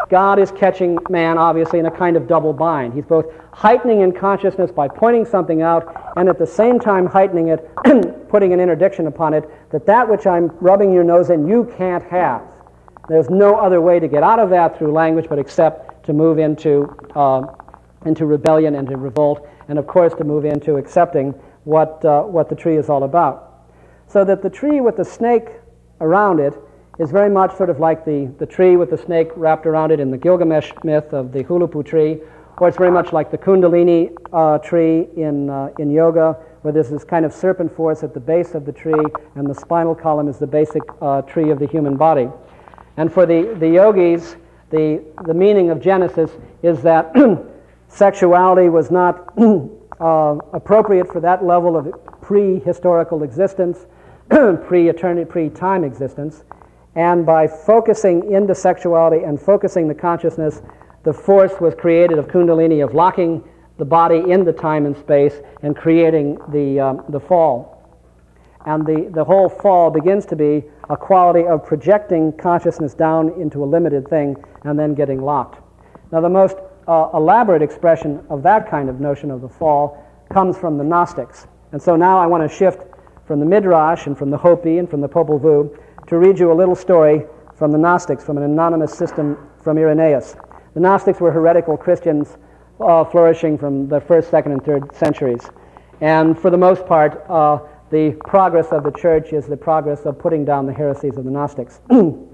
God is catching man, obviously, in a kind of double bind. He's both heightening in consciousness by pointing something out, and at the same time heightening it, putting an interdiction upon it, that which I'm rubbing your nose in, you can't have. There's no other way to get out of that through language but except to move into rebellion and to revolt, and of course to move into accepting what the tree is all about. So that the tree with the snake around it is very much sort of like the tree with the snake wrapped around it in the Gilgamesh myth of the Hulupu tree, or it's very much like the Kundalini tree in yoga, where there's this kind of serpent force at the base of the tree, and the spinal column is the basic tree of the human body. And for the yogis, the meaning of Genesis is that sexuality was not appropriate for that level of pre-historical existence, pre-eternity, pre-time existence. And by focusing into sexuality and focusing the consciousness, the force was created of Kundalini, of locking the body into time and space and creating the fall. And the whole fall begins to be a quality of projecting consciousness down into a limited thing and then getting locked. Now, the most elaborate expression of that kind of notion of the fall comes from the Gnostics. And so now I want to shift from the Midrash and from the Hopi and from the Popol Vuh to read you a little story from the Gnostics, from an anonymous system from Irenaeus. The Gnostics were heretical Christians flourishing from the 1st, 2nd, and 3rd centuries. And for the most part, the progress of the church is the progress of putting down the heresies of the Gnostics. In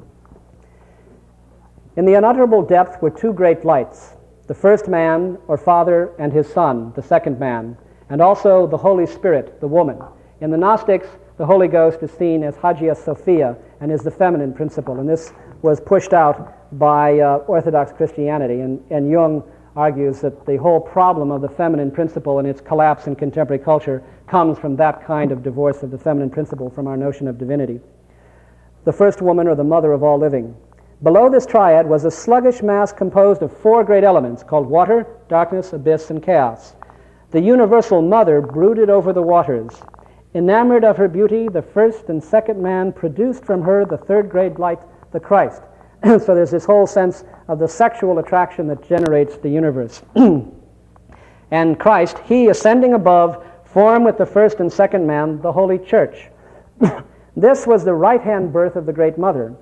the unutterable depth were two great lights, the first man, or father, and his son, the second man, and also the Holy Spirit, the woman. In the Gnostics, the Holy Ghost is seen as Hagia Sophia and is the feminine principle, and this was pushed out by Orthodox Christianity, and Jung argues that the whole problem of the feminine principle and its collapse in contemporary culture comes from that kind of divorce of the feminine principle from our notion of divinity. The first woman, or the mother of all living. Below this triad was a sluggish mass composed of four great elements called water, darkness, abyss, and chaos. The universal mother brooded over the waters. Enamored of her beauty, the first and second man produced from her the third great light, the Christ. So there's this whole sense of the sexual attraction that generates the universe. And Christ, he ascending above, formed with the first and second man the Holy Church. This was the right-hand birth of the Great Mother.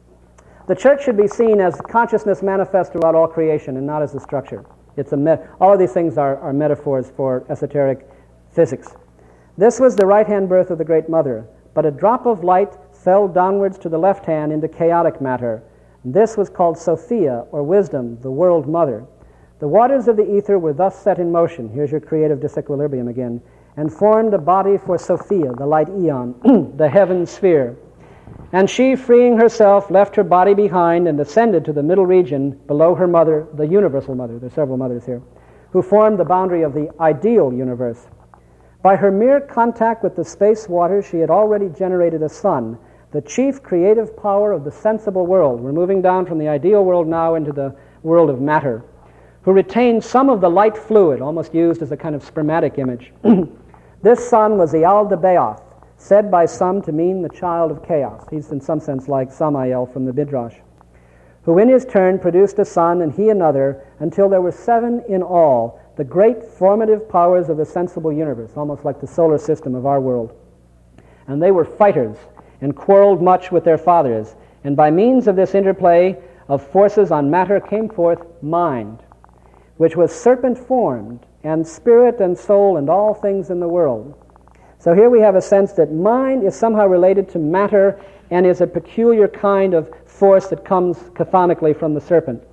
The Church should be seen as consciousness manifest throughout all creation and not as a structure. All of these things are metaphors for esoteric physics. This was the right-hand birth of the Great Mother, but a drop of light fell downwards to the left hand into chaotic matter. This was called Sophia, or wisdom, the world mother. The waters of the ether were thus set in motion, here's your creative disequilibrium again, and formed a body for Sophia, the light eon, the heaven sphere. And she, freeing herself, left her body behind and ascended to the middle region below her mother, the universal mother, there's several mothers here, who formed the boundary of the ideal universe. By her mere contact with the space waters, she had already generated a sun, the chief creative power of the sensible world. We're moving down from the ideal world now into the world of matter, who retained some of the light fluid, almost used as a kind of spermatic image. This sun was Eal-de-Beoth, said by some to mean the child of chaos. He's in some sense like Samael from the Midrash, who in his turn produced a son and he another, until there were 7 in all, the great formative powers of the sensible universe, almost like the solar system of our world. And they were fighters, and quarreled much with their fathers, and by means of this interplay of forces on matter came forth mind, which was serpent-formed, and spirit and soul and all things in the world. So here we have a sense that mind is somehow related to matter and is a peculiar kind of force that comes cathonically from the serpent.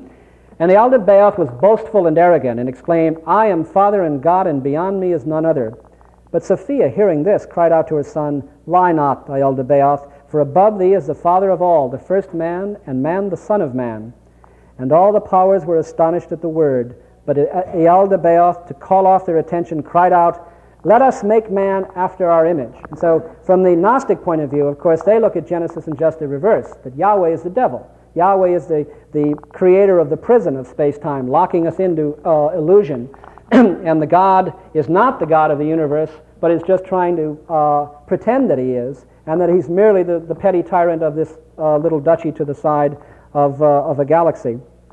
And the Eal-de-Beoth was boastful and arrogant, and exclaimed, I am Father and God, and beyond me is none other. But Sophia, hearing this, cried out to her son, Lie not, Eal-de-Beoth, for above thee is the Father of all, the first man, and man the Son of Man. And all the powers were astonished at the word. But Eal-de-Beoth, to call off their attention, cried out, Let us make man after our image. And so from the Gnostic point of view, of course, they look at Genesis in just the reverse, that Yahweh is the devil. Yahweh is the creator of the prison of space-time, locking us into illusion. And the God is not the God of the universe, but is just trying to pretend that he is, and that he's merely the petty tyrant of this little duchy to the side of a galaxy.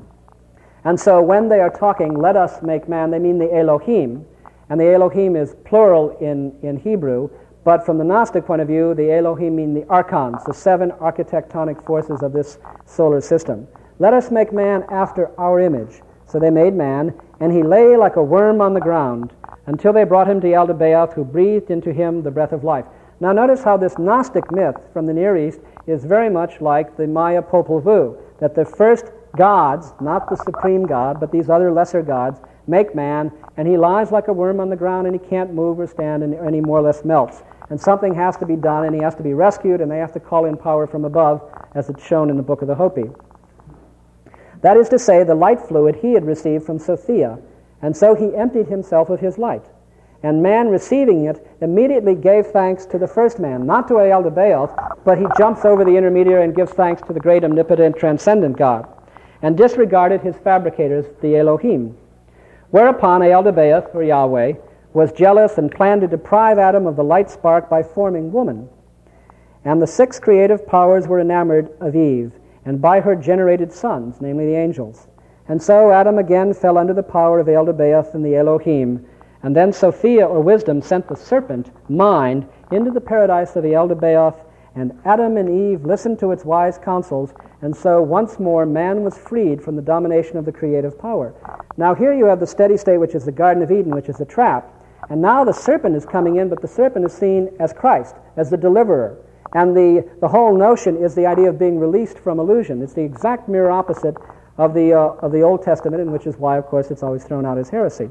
And so when they are talking, let us make man, they mean the Elohim. And the Elohim is plural in Hebrew, but from the Gnostic point of view, the Elohim mean the archons, the 7 architectonic forces of this solar system. Let us make man after our image. So they made man, and he lay like a worm on the ground until they brought him to Yaldabaoth, who breathed into him the breath of life. Now notice how this Gnostic myth from the Near East is very much like the Maya Popol Vuh, that the first gods, not the supreme God, but these other lesser gods, make man, and he lies like a worm on the ground, and he can't move or stand, and he more or less melts. And something has to be done, and he has to be rescued, and they have to call in power from above, as it's shown in the Book of the Hopi. That is to say, the light fluid he had received from Sophia, and so he emptied himself of his light. And man, receiving it, immediately gave thanks to the first man, not to Yaldabaoth, but he jumps over the intermediary and gives thanks to the great omnipotent transcendent God, and disregarded his fabricators, the Elohim. Whereupon Yaldabaoth, or Yahweh, was jealous and planned to deprive Adam of the light spark by forming woman. And the 6 creative powers were enamored of Eve, and by her generated sons, namely the angels. And so Adam again fell under the power of Yaldabaoth and the Elohim. And then Sophia, or wisdom, sent the serpent, mind, into the paradise of Yaldabaoth, and Adam and Eve listened to its wise counsels, and so once more man was freed from the domination of the creative power. Now here you have the steady state, which is the Garden of Eden, which is a trap. And now the serpent is coming in, but the serpent is seen as Christ, as the deliverer. And the whole notion is the idea of being released from illusion. It's the exact mirror opposite of the Old Testament, and which is why, of course, it's always thrown out as heresy.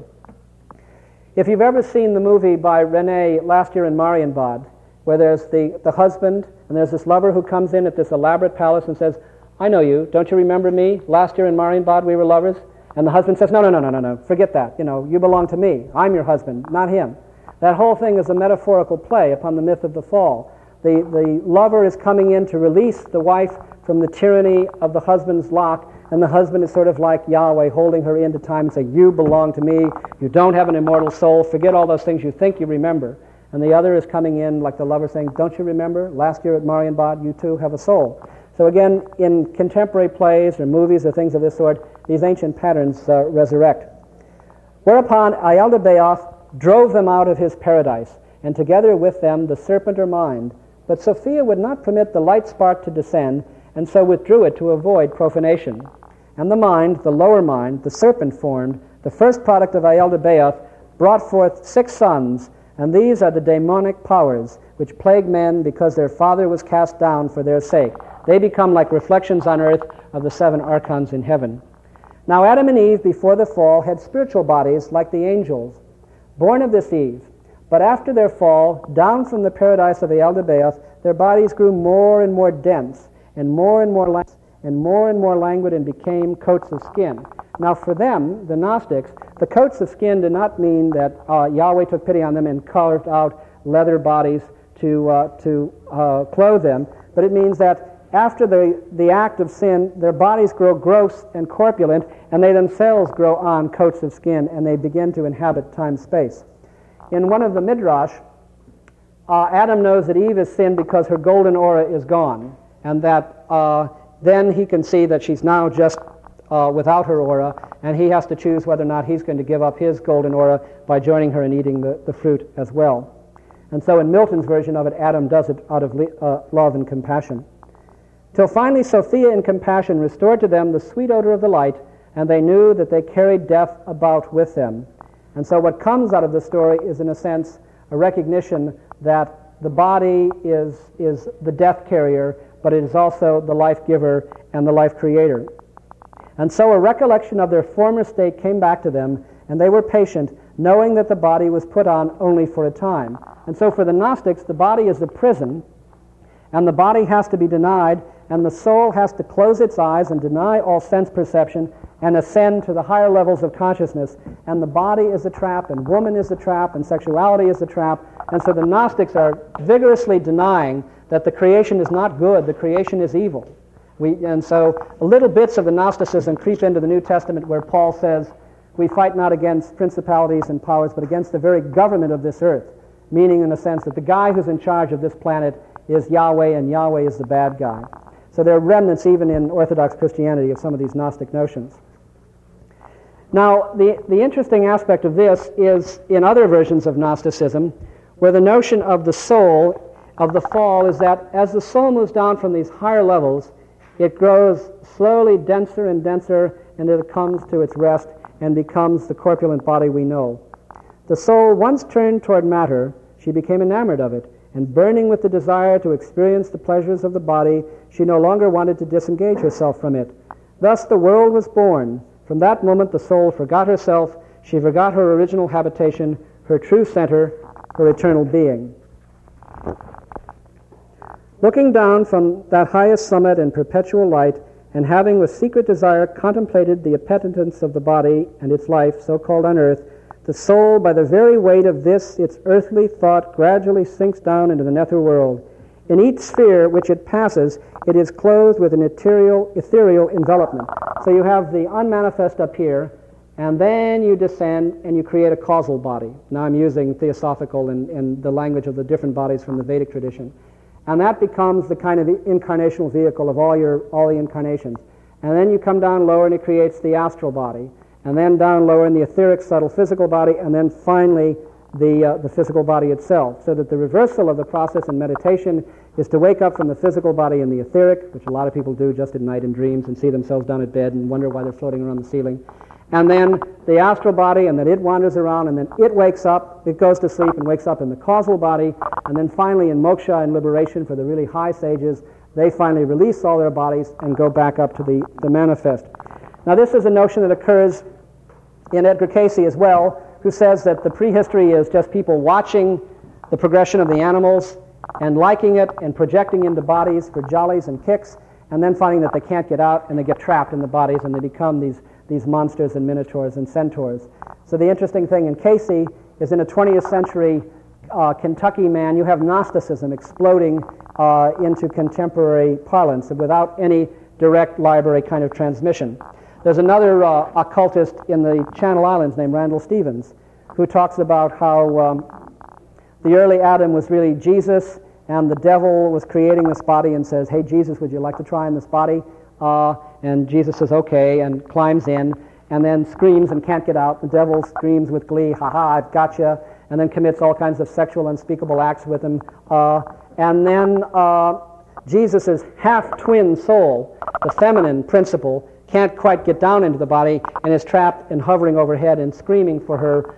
If you've ever seen the movie by René Last Year in Marienbad, where there's the husband, and there's this lover who comes in at this elaborate palace and says, I know you, don't you remember me? Last year in Marienbad we were lovers. And the husband says, no, forget that. You belong to me. I'm your husband, not him. That whole thing is a metaphorical play upon the myth of the fall. The lover is coming in to release the wife from the tyranny of the husband's lock, and the husband is sort of like Yahweh holding her into time and saying, you belong to me, you don't have an immortal soul, forget all those things you think you remember. And the other is coming in like the lover saying, don't you remember? Last year at Marienbad, you too have a soul. So again, in contemporary plays or movies or things of this sort, these ancient patterns resurrect. Whereupon Yaldabaoth drove them out of his paradise, and together with them the serpent or mind. But Sophia would not permit the light spark to descend, and so withdrew it to avoid profanation. And the mind, the lower mind, the serpent formed, the first product of Yaldabaoth, brought forth 6 sons, and these are the demonic powers, which plague men because their father was cast down for their sake. They become like reflections on earth of the 7 archons in heaven. Now Adam and Eve, before the fall, had spiritual bodies like the angels, born of this Eve. But after their fall, down from the paradise of Yaldabaoth, their bodies grew more and more dense, and more languid, and became coats of skin. Now for them, the Gnostics, the coats of skin did not mean that Yahweh took pity on them and carved out leather bodies to clothe them, but it means that after the act of sin, their bodies grow gross and corpulent, and they themselves grow on coats of skin, and they begin to inhabit time-space. In one of the Midrash, Adam knows that Eve has sinned because her golden aura is gone, and that then he can see that she's now just without her aura, and he has to choose whether or not he's going to give up his golden aura by joining her and eating the fruit as well. And so in Milton's version of it, Adam does it out of love and compassion. Till finally Sophia in compassion restored to them the sweet odor of the light, and they knew that they carried death about with them. And so what comes out of the story is, in a sense, a recognition that the body is the death carrier, but it is also the life giver and the life creator. And so a recollection of their former state came back to them, and they were patient, knowing that the body was put on only for a time. And so for the Gnostics, the body is a prison, and the body has to be denied, and the soul has to close its eyes and deny all sense perception and ascend to the higher levels of consciousness. And the body is a trap, and woman is a trap, and sexuality is a trap. And so the Gnostics are vigorously denying that the creation is not good, the creation is evil. And so little bits of the Gnosticism creep into the New Testament where Paul says, we fight not against principalities and powers, but against the very government of this earth, meaning in a sense that the guy who's in charge of this planet is Yahweh, and Yahweh is the bad guy. So there are remnants even in Orthodox Christianity of some of these Gnostic notions. Now, the interesting aspect of this is in other versions of Gnosticism, where the notion of the soul, of the fall, is that as the soul moves down from these higher levels, it grows slowly denser and denser, and it comes to its rest and becomes the corpulent body we know. The soul once turned toward matter, she became enamored of it, and burning with the desire to experience the pleasures of the body, she no longer wanted to disengage herself from it. Thus the world was born. From that moment the soul forgot herself, she forgot her original habitation, her true center, her eternal being. Looking down from that highest summit in perpetual light, and having with secret desire contemplated the appetence of the body and its life, so called on earth, the soul, by the very weight of this, its earthly thought, gradually sinks down into the nether world. In each sphere which it passes, it is clothed with an ethereal envelopment. So you have the unmanifest up here, and then you descend and you create a causal body. Now I'm using theosophical in the language of the different bodies from the Vedic tradition. And that becomes the kind of incarnational vehicle of all the incarnations. And then you come down lower and it creates the astral body. And then down lower in the etheric, subtle physical body, and then finally the physical body itself. So that the reversal of the process in meditation is to wake up from the physical body in the etheric, which a lot of people do just at night in dreams and see themselves down at bed and wonder why they're floating around the ceiling. And then the astral body, and then it wanders around, and then it wakes up, it goes to sleep and wakes up in the causal body, and then finally in moksha and liberation for the really high sages, they finally release all their bodies and go back up to the manifest. Now this is a notion that occurs in Edgar Cayce as well, who says that the prehistory is just people watching the progression of the animals and liking it and projecting into bodies for jollies and kicks, and then finding that they can't get out and they get trapped in the bodies and they become these monsters and minotaurs and centaurs. So the interesting thing in Cayce is in a 20th century Kentucky man, you have Gnosticism exploding into contemporary parlance without any direct library kind of transmission. There's another occultist in the Channel Islands named Randall Stevens who talks about how the early Adam was really Jesus and the devil was creating this body and says, "Hey Jesus, would you like to try in this body?" And Jesus says, "Okay," and climbs in, and then screams and can't get out. The devil screams with glee, "Ha ha, I've gotcha," and then commits all kinds of sexual unspeakable acts with him. And then Jesus' half-twin soul, the feminine principle, can't quite get down into the body and is trapped and hovering overhead and screaming for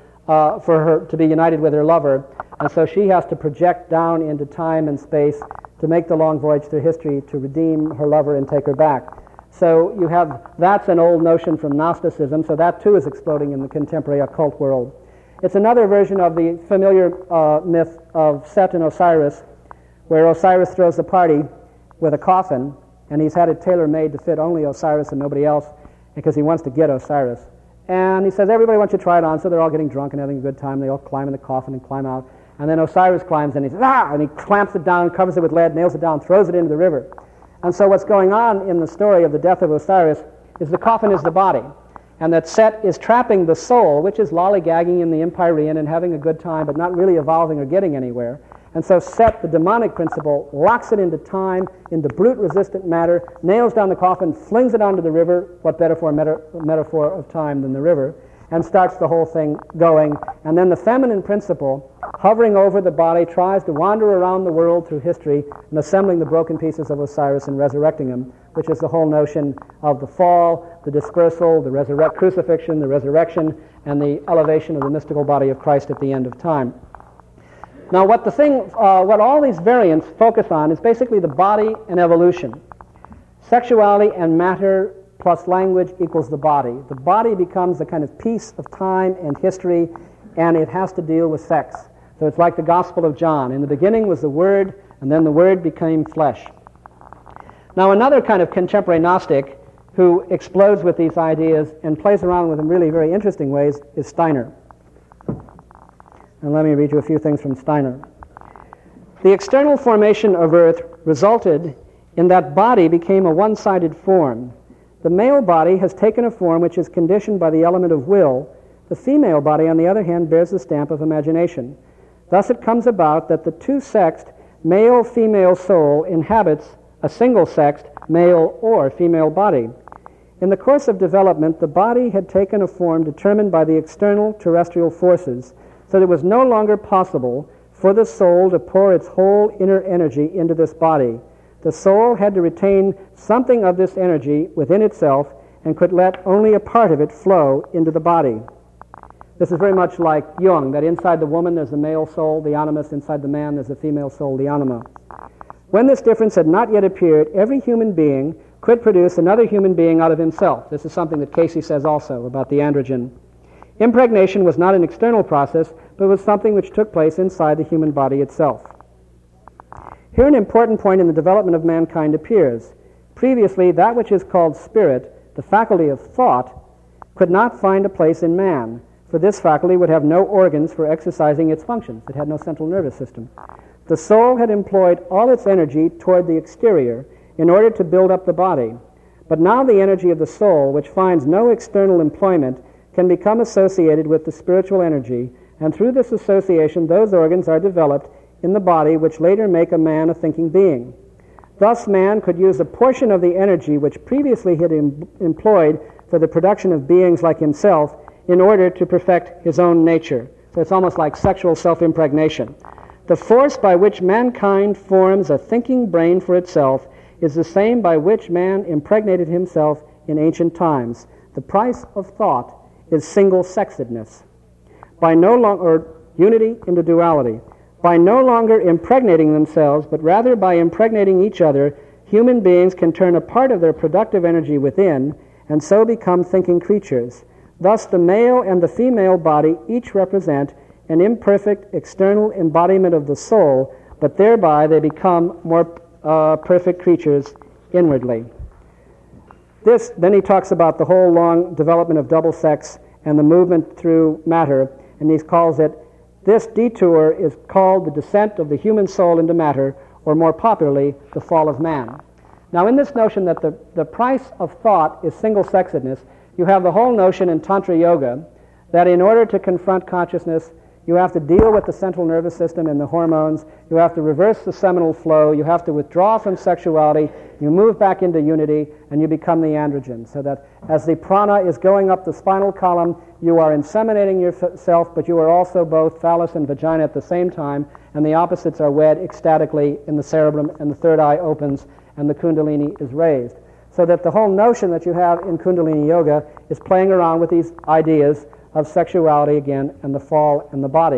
her to be united with her lover. And so she has to project down into time and space to make the long voyage through history to redeem her lover and take her back. So you have, that's an old notion from Gnosticism, so that too is exploding in the contemporary occult world. It's another version of the familiar myth of Set and Osiris, where Osiris throws a party with a coffin, and he's had it tailor-made to fit only Osiris and nobody else, because he wants to get Osiris. And he says, "Everybody wants you to try it on," so they're all getting drunk and having a good time. They all climb in the coffin and climb out. And then Osiris climbs and he says, "Ah!" and he clamps it down, covers it with lead, nails it down, throws it into the river. And so what's going on in the story of the death of Osiris is the coffin is the body, and that Set is trapping the soul, which is lollygagging in the Empyrean and having a good time, but not really evolving or getting anywhere. And so Set, the demonic principle, locks it into time, into brute-resistant matter, nails down the coffin, flings it onto the river, what better metaphor of time than the river, and starts the whole thing going. And then the feminine principle, hovering over the body, tries to wander around the world through history and assembling the broken pieces of Osiris and resurrecting him, which is the whole notion of the fall, the dispersal, the crucifixion, the resurrection, and the elevation of the mystical body of Christ at the end of time. Now what all these variants focus on is basically the body and evolution. Sexuality and matter plus language equals the body. The body becomes a kind of piece of time and history, and it has to deal with sex. So it's like the Gospel of John. In the beginning was the Word, and then the Word became flesh. Now another kind of contemporary Gnostic who explodes with these ideas and plays around with them really very interesting ways is Steiner. And let me read you a few things from Steiner. The external formation of Earth resulted in that body became a one-sided form. The male body has taken a form which is conditioned by the element of will. The female body, on the other hand, bears the stamp of imagination. Thus it comes about that the two-sexed male-female soul inhabits a single-sexed male or female body. In the course of development, the body had taken a form determined by the external terrestrial forces, so that it was no longer possible for the soul to pour its whole inner energy into this body. The soul had to retain something of this energy within itself and could let only a part of it flow into the body. This is very much like Jung, that inside the woman there's the male soul, the animus, inside the man there's the female soul, the anima. When this difference had not yet appeared, every human being could produce another human being out of himself. This is something that Casey says also about the androgen. Impregnation was not an external process, but was something which took place inside the human body itself. Here an important point in the development of mankind appears. Previously, that which is called spirit, the faculty of thought, could not find a place in man, for this faculty would have no organs for exercising its functions. It had no central nervous system. The soul had employed all its energy toward the exterior in order to build up the body. But now the energy of the soul, which finds no external employment, can become associated with the spiritual energy, and through this association those organs are developed in the body which later make a man a thinking being. Thus man could use a portion of the energy which previously had employed for the production of beings like himself in order to perfect his own nature. So it's almost like sexual self-impregnation. The force by which mankind forms a thinking brain for itself is the same by which man impregnated himself in ancient times. The price of thought is single-sexedness. Or unity into duality. By no longer impregnating themselves, but rather by impregnating each other, human beings can turn a part of their productive energy within, and so become thinking creatures. Thus the male and the female body each represent an imperfect external embodiment of the soul, but thereby they become more perfect creatures inwardly. Then he talks about the whole long development of double sex and the movement through matter, and he calls it, this detour is called the descent of the human soul into matter, or more popularly, the fall of man. Now in this notion that the price of thought is single-sexedness, you have the whole notion in Tantra Yoga that in order to confront consciousness, you have to deal with the central nervous system and the hormones, you have to reverse the seminal flow, you have to withdraw from sexuality, you move back into unity, and you become the androgen. So that as the prana is going up the spinal column, you are inseminating yourself, but you are also both phallus and vagina at the same time, and the opposites are wed ecstatically in the cerebrum, and the third eye opens, and the kundalini is raised. So that the whole notion that you have in Kundalini Yoga is playing around with these ideas of sexuality again, and the fall and the body.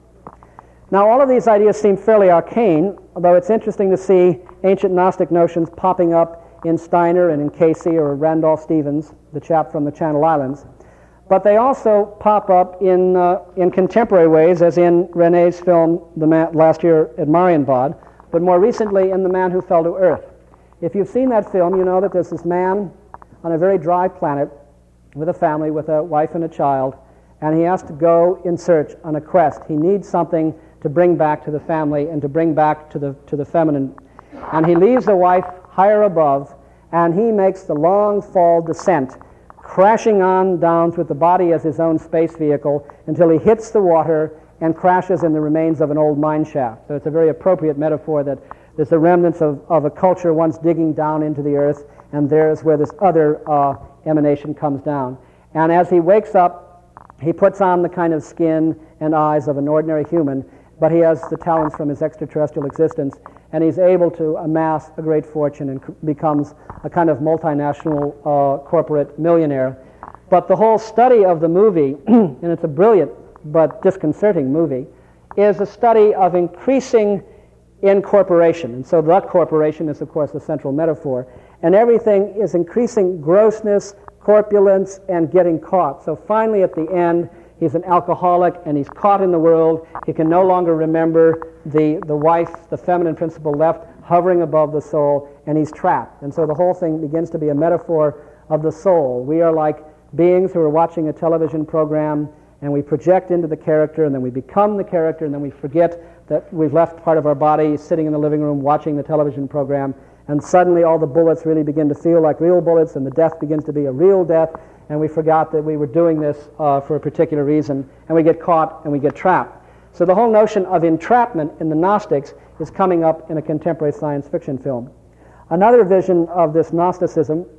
Now all of these ideas seem fairly arcane, although it's interesting to see ancient Gnostic notions popping up in Steiner and in Casey or Randolph Stevens, the chap from the Channel Islands. But they also pop up in contemporary ways, as in René's film last year at Marienbad, but more recently in The Man Who Fell to Earth. If you've seen that film, you know that there's this man on a very dry planet with a family, with a wife and a child, and he has to go in search on a quest. He needs something to bring back to the family and to bring back to the feminine. And he leaves the wife higher above, and he makes the long fall descent, crashing on down with the body as his own space vehicle until he hits the water and crashes in the remains of an old mine shaft. So it's a very appropriate metaphor that there's the remnants of a culture once digging down into the earth, and there's where this other emanation comes down. And as he wakes up, he puts on the kind of skin and eyes of an ordinary human, but he has the talents from his extraterrestrial existence, and he's able to amass a great fortune and becomes a kind of multinational corporate millionaire. But the whole study of the movie, and it's a brilliant but disconcerting movie, is a study of increasing incorporation. And so that corporation is, of course, the central metaphor. And everything is increasing grossness, corpulence, and getting caught. So finally, at the end, he's an alcoholic, and he's caught in the world. He can no longer remember the wife, the feminine principle left, hovering above the soul, and he's trapped. And so the whole thing begins to be a metaphor of the soul. We are like beings who are watching a television program, and we project into the character, and then we become the character, and then we forget that we've left part of our body sitting in the living room watching the television program, and suddenly all the bullets really begin to feel like real bullets, and the death begins to be a real death, and we forgot that we were doing this for a particular reason, and we get caught and we get trapped. So the whole notion of entrapment in the Gnostics is coming up in a contemporary science fiction film. Another vision of this Gnosticism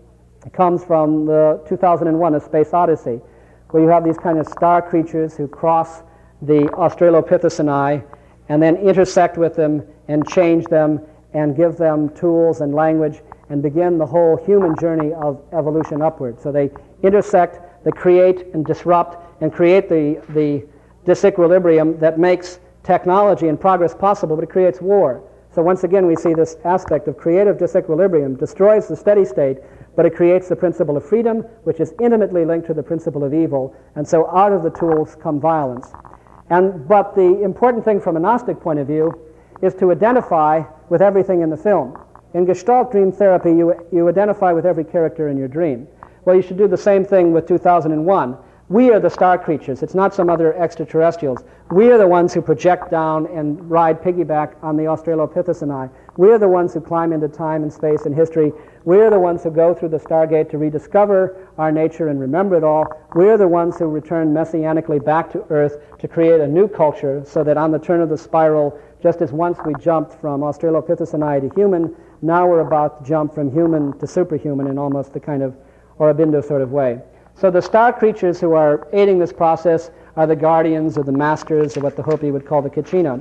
It comes from the 2001 A Space Odyssey, where you have these kind of star creatures who cross the Australopithecini and then intersect with them and change them and give them tools and language and begin the whole human journey of evolution upward. So they intersect, they create and disrupt and create the disequilibrium that makes technology and progress possible, but it creates war. So once again we see this aspect of creative disequilibrium destroys the steady state, but it creates the principle of freedom, which is intimately linked to the principle of evil, and so out of the tools come violence. But the important thing from a Gnostic point of view is to identify with everything in the film. In Gestalt dream therapy, you identify with every character in your dream. Well, you should do the same thing with 2001. We are the star creatures. It's not some other extraterrestrials. We are the ones who project down and ride piggyback on the Australopithecini. We are the ones who climb into time and space and history. We are the ones who go through the Stargate to rediscover our nature and remember it all. We are the ones who return messianically back to Earth to create a new culture so that on the turn of the spiral, just as once we jumped from Australopithecini to human, now we're about to jump from human to superhuman in almost the kind of Aurobindo sort of way. So the star creatures who are aiding this process are the guardians or the masters or what the Hopi would call the Kachina.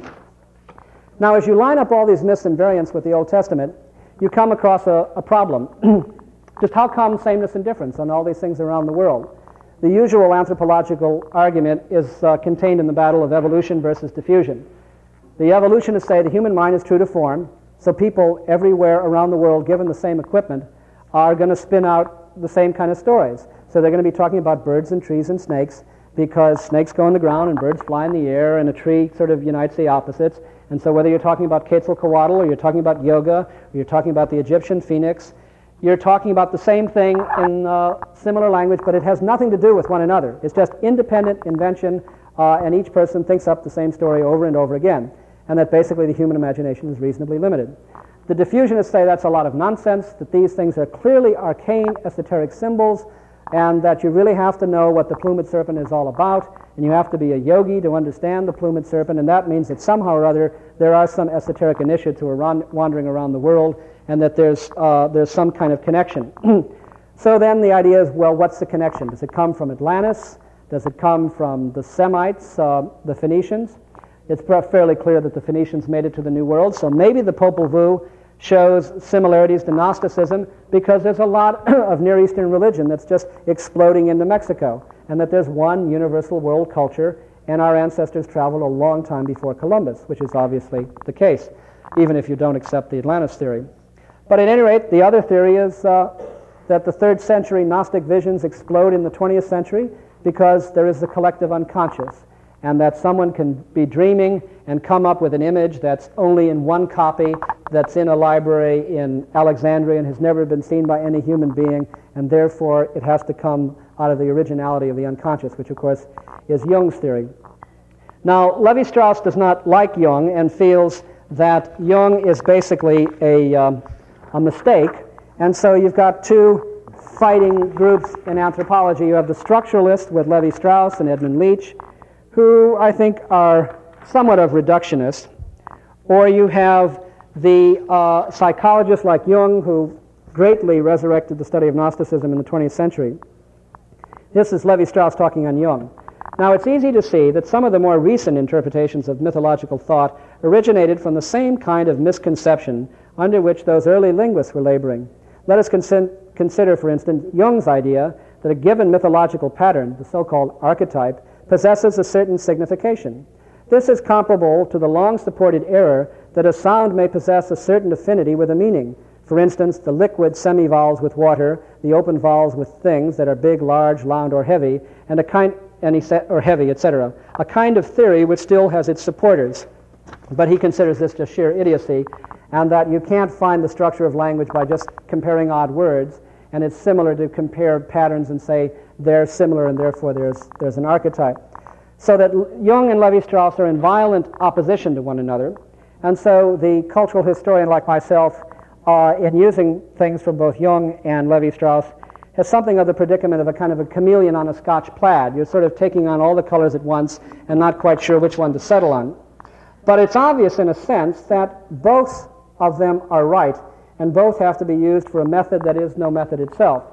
Now as you line up all these myths and variants with the Old Testament, you come across a problem. Just how come sameness and difference on all these things around the world? The usual anthropological argument is contained in the battle of evolution versus diffusion. The evolutionists say the human mind is true to form, so people everywhere around the world, given the same equipment, are going to spin out the same kind of stories. So they're going to be talking about birds and trees and snakes, because snakes go on the ground and birds fly in the air, and a tree sort of unites the opposites. And so whether you're talking about Quetzalcoatl, or you're talking about yoga, or you're talking about the Egyptian phoenix, you're talking about the same thing in similar language, but it has nothing to do with one another. It's just independent invention, and each person thinks up the same story over and over again, and that basically the human imagination is reasonably limited. The diffusionists say that's a lot of nonsense, that these things are clearly arcane esoteric symbols, and that you really have to know what the plumage serpent is all about, and you have to be a yogi to understand the plumage serpent, and that means that somehow or other there are some esoteric initiates who are wandering around the world, and that there's some kind of connection. So then the idea is, well, what's the connection? Does it come from Atlantis? Does it come from the Semites, the Phoenicians? It's fairly clear that the Phoenicians made it to the New World, so maybe the Popol Vuh shows similarities to Gnosticism because there's a lot of Near Eastern religion that's just exploding into Mexico, and that there's one universal world culture, and our ancestors traveled a long time before Columbus, which is obviously the case, even if you don't accept the Atlantis theory. But at any rate, the other theory is that the 3rd century Gnostic visions explode in the 20th century because there is the collective unconscious, and that someone can be dreaming and come up with an image that's only in one copy, that's in a library in Alexandria and has never been seen by any human being, and therefore it has to come out of the originality of the unconscious, which of course is Jung's theory. Now, Levi-Strauss does not like Jung and feels that Jung is basically a mistake, and so you've got two fighting groups in anthropology. You have the structuralists with Levi-Strauss and Edmund Leach, who I think are somewhat of reductionists, or you have the psychologists like Jung, who greatly resurrected the study of Gnosticism in the 20th century. This is Levi-Strauss talking on Jung. Now, it's easy to see that some of the more recent interpretations of mythological thought originated from the same kind of misconception under which those early linguists were laboring. Let us consider, for instance, Jung's idea that a given mythological pattern, the so-called archetype, possesses a certain signification. This is comparable to the long-supported error that a sound may possess a certain affinity with a meaning. For instance, the liquid semi-vowels with water, the open vowels with things that are big, large, loud, or heavy, and or heavy, etc. A kind of theory which still has its supporters. But he considers this just sheer idiocy, and that you can't find the structure of language by just comparing odd words, and it's similar to compare patterns and say they're similar and therefore there's an archetype. So that Jung and Levi-Strauss are in violent opposition to one another, and so the cultural historian like myself, in using things from both Jung and Levi-Strauss, has something of the predicament of a kind of a chameleon on a Scotch plaid. You're sort of taking on all the colors at once and not quite sure which one to settle on. But it's obvious in a sense that both of them are right, and both have to be used for a method that is no method itself.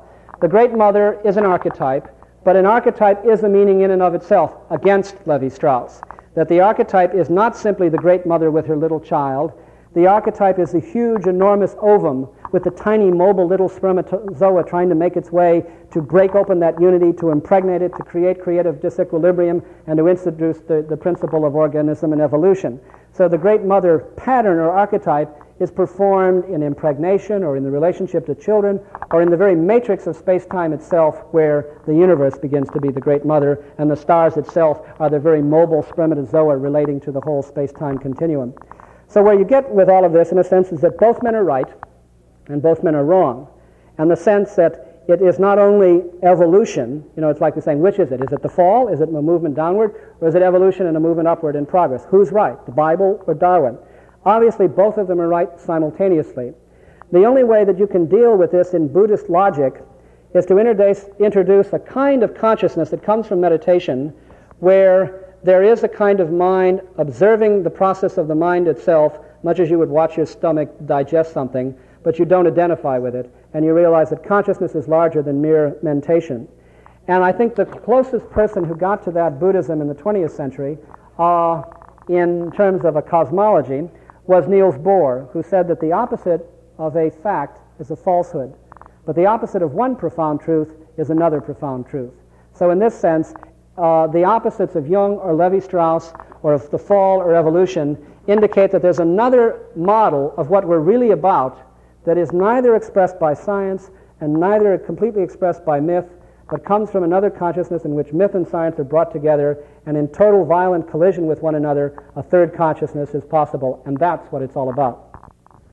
the Great Mother is an archetype, but an archetype is a meaning in and of itself against Levi-Strauss. That the archetype is not simply the Great Mother with her little child. The archetype is the huge, enormous ovum with the tiny, mobile little spermatozoa trying to make its way to break open that unity, to impregnate it, to create creative disequilibrium, and to introduce the principle of organism and evolution. So the Great Mother pattern or archetype is performed in impregnation or in the relationship to children or in the very matrix of space-time itself where the universe begins to be the Great Mother and the stars itself are the very mobile spermatozoa relating to the whole space-time continuum. So where you get with all of this, in a sense, is that both men are right and both men are wrong. And the sense that it is not only evolution, it's like we're saying, which is it? Is it the fall? Is it a movement downward? Or is it evolution and a movement upward in progress? Who's right, the Bible or Darwin? Obviously, both of them are right simultaneously. The only way that you can deal with this in Buddhist logic is to introduce a kind of consciousness that comes from meditation where there is a kind of mind observing the process of the mind itself, much as you would watch your stomach digest something, but you don't identify with it, and you realize that consciousness is larger than mere mentation. And I think the closest person who got to that Buddhism in the 20th century, in terms of a cosmology, was Niels Bohr, who said that the opposite of a fact is a falsehood, but the opposite of one profound truth is another profound truth. So in this sense, the opposites of Jung or Levi-Strauss or of the fall or evolution indicate that there's another model of what we're really about that is neither expressed by science and neither completely expressed by myth, but comes from another consciousness in which myth and science are brought together, and in total violent collision with one another, a third consciousness is possible, and that's what it's all about.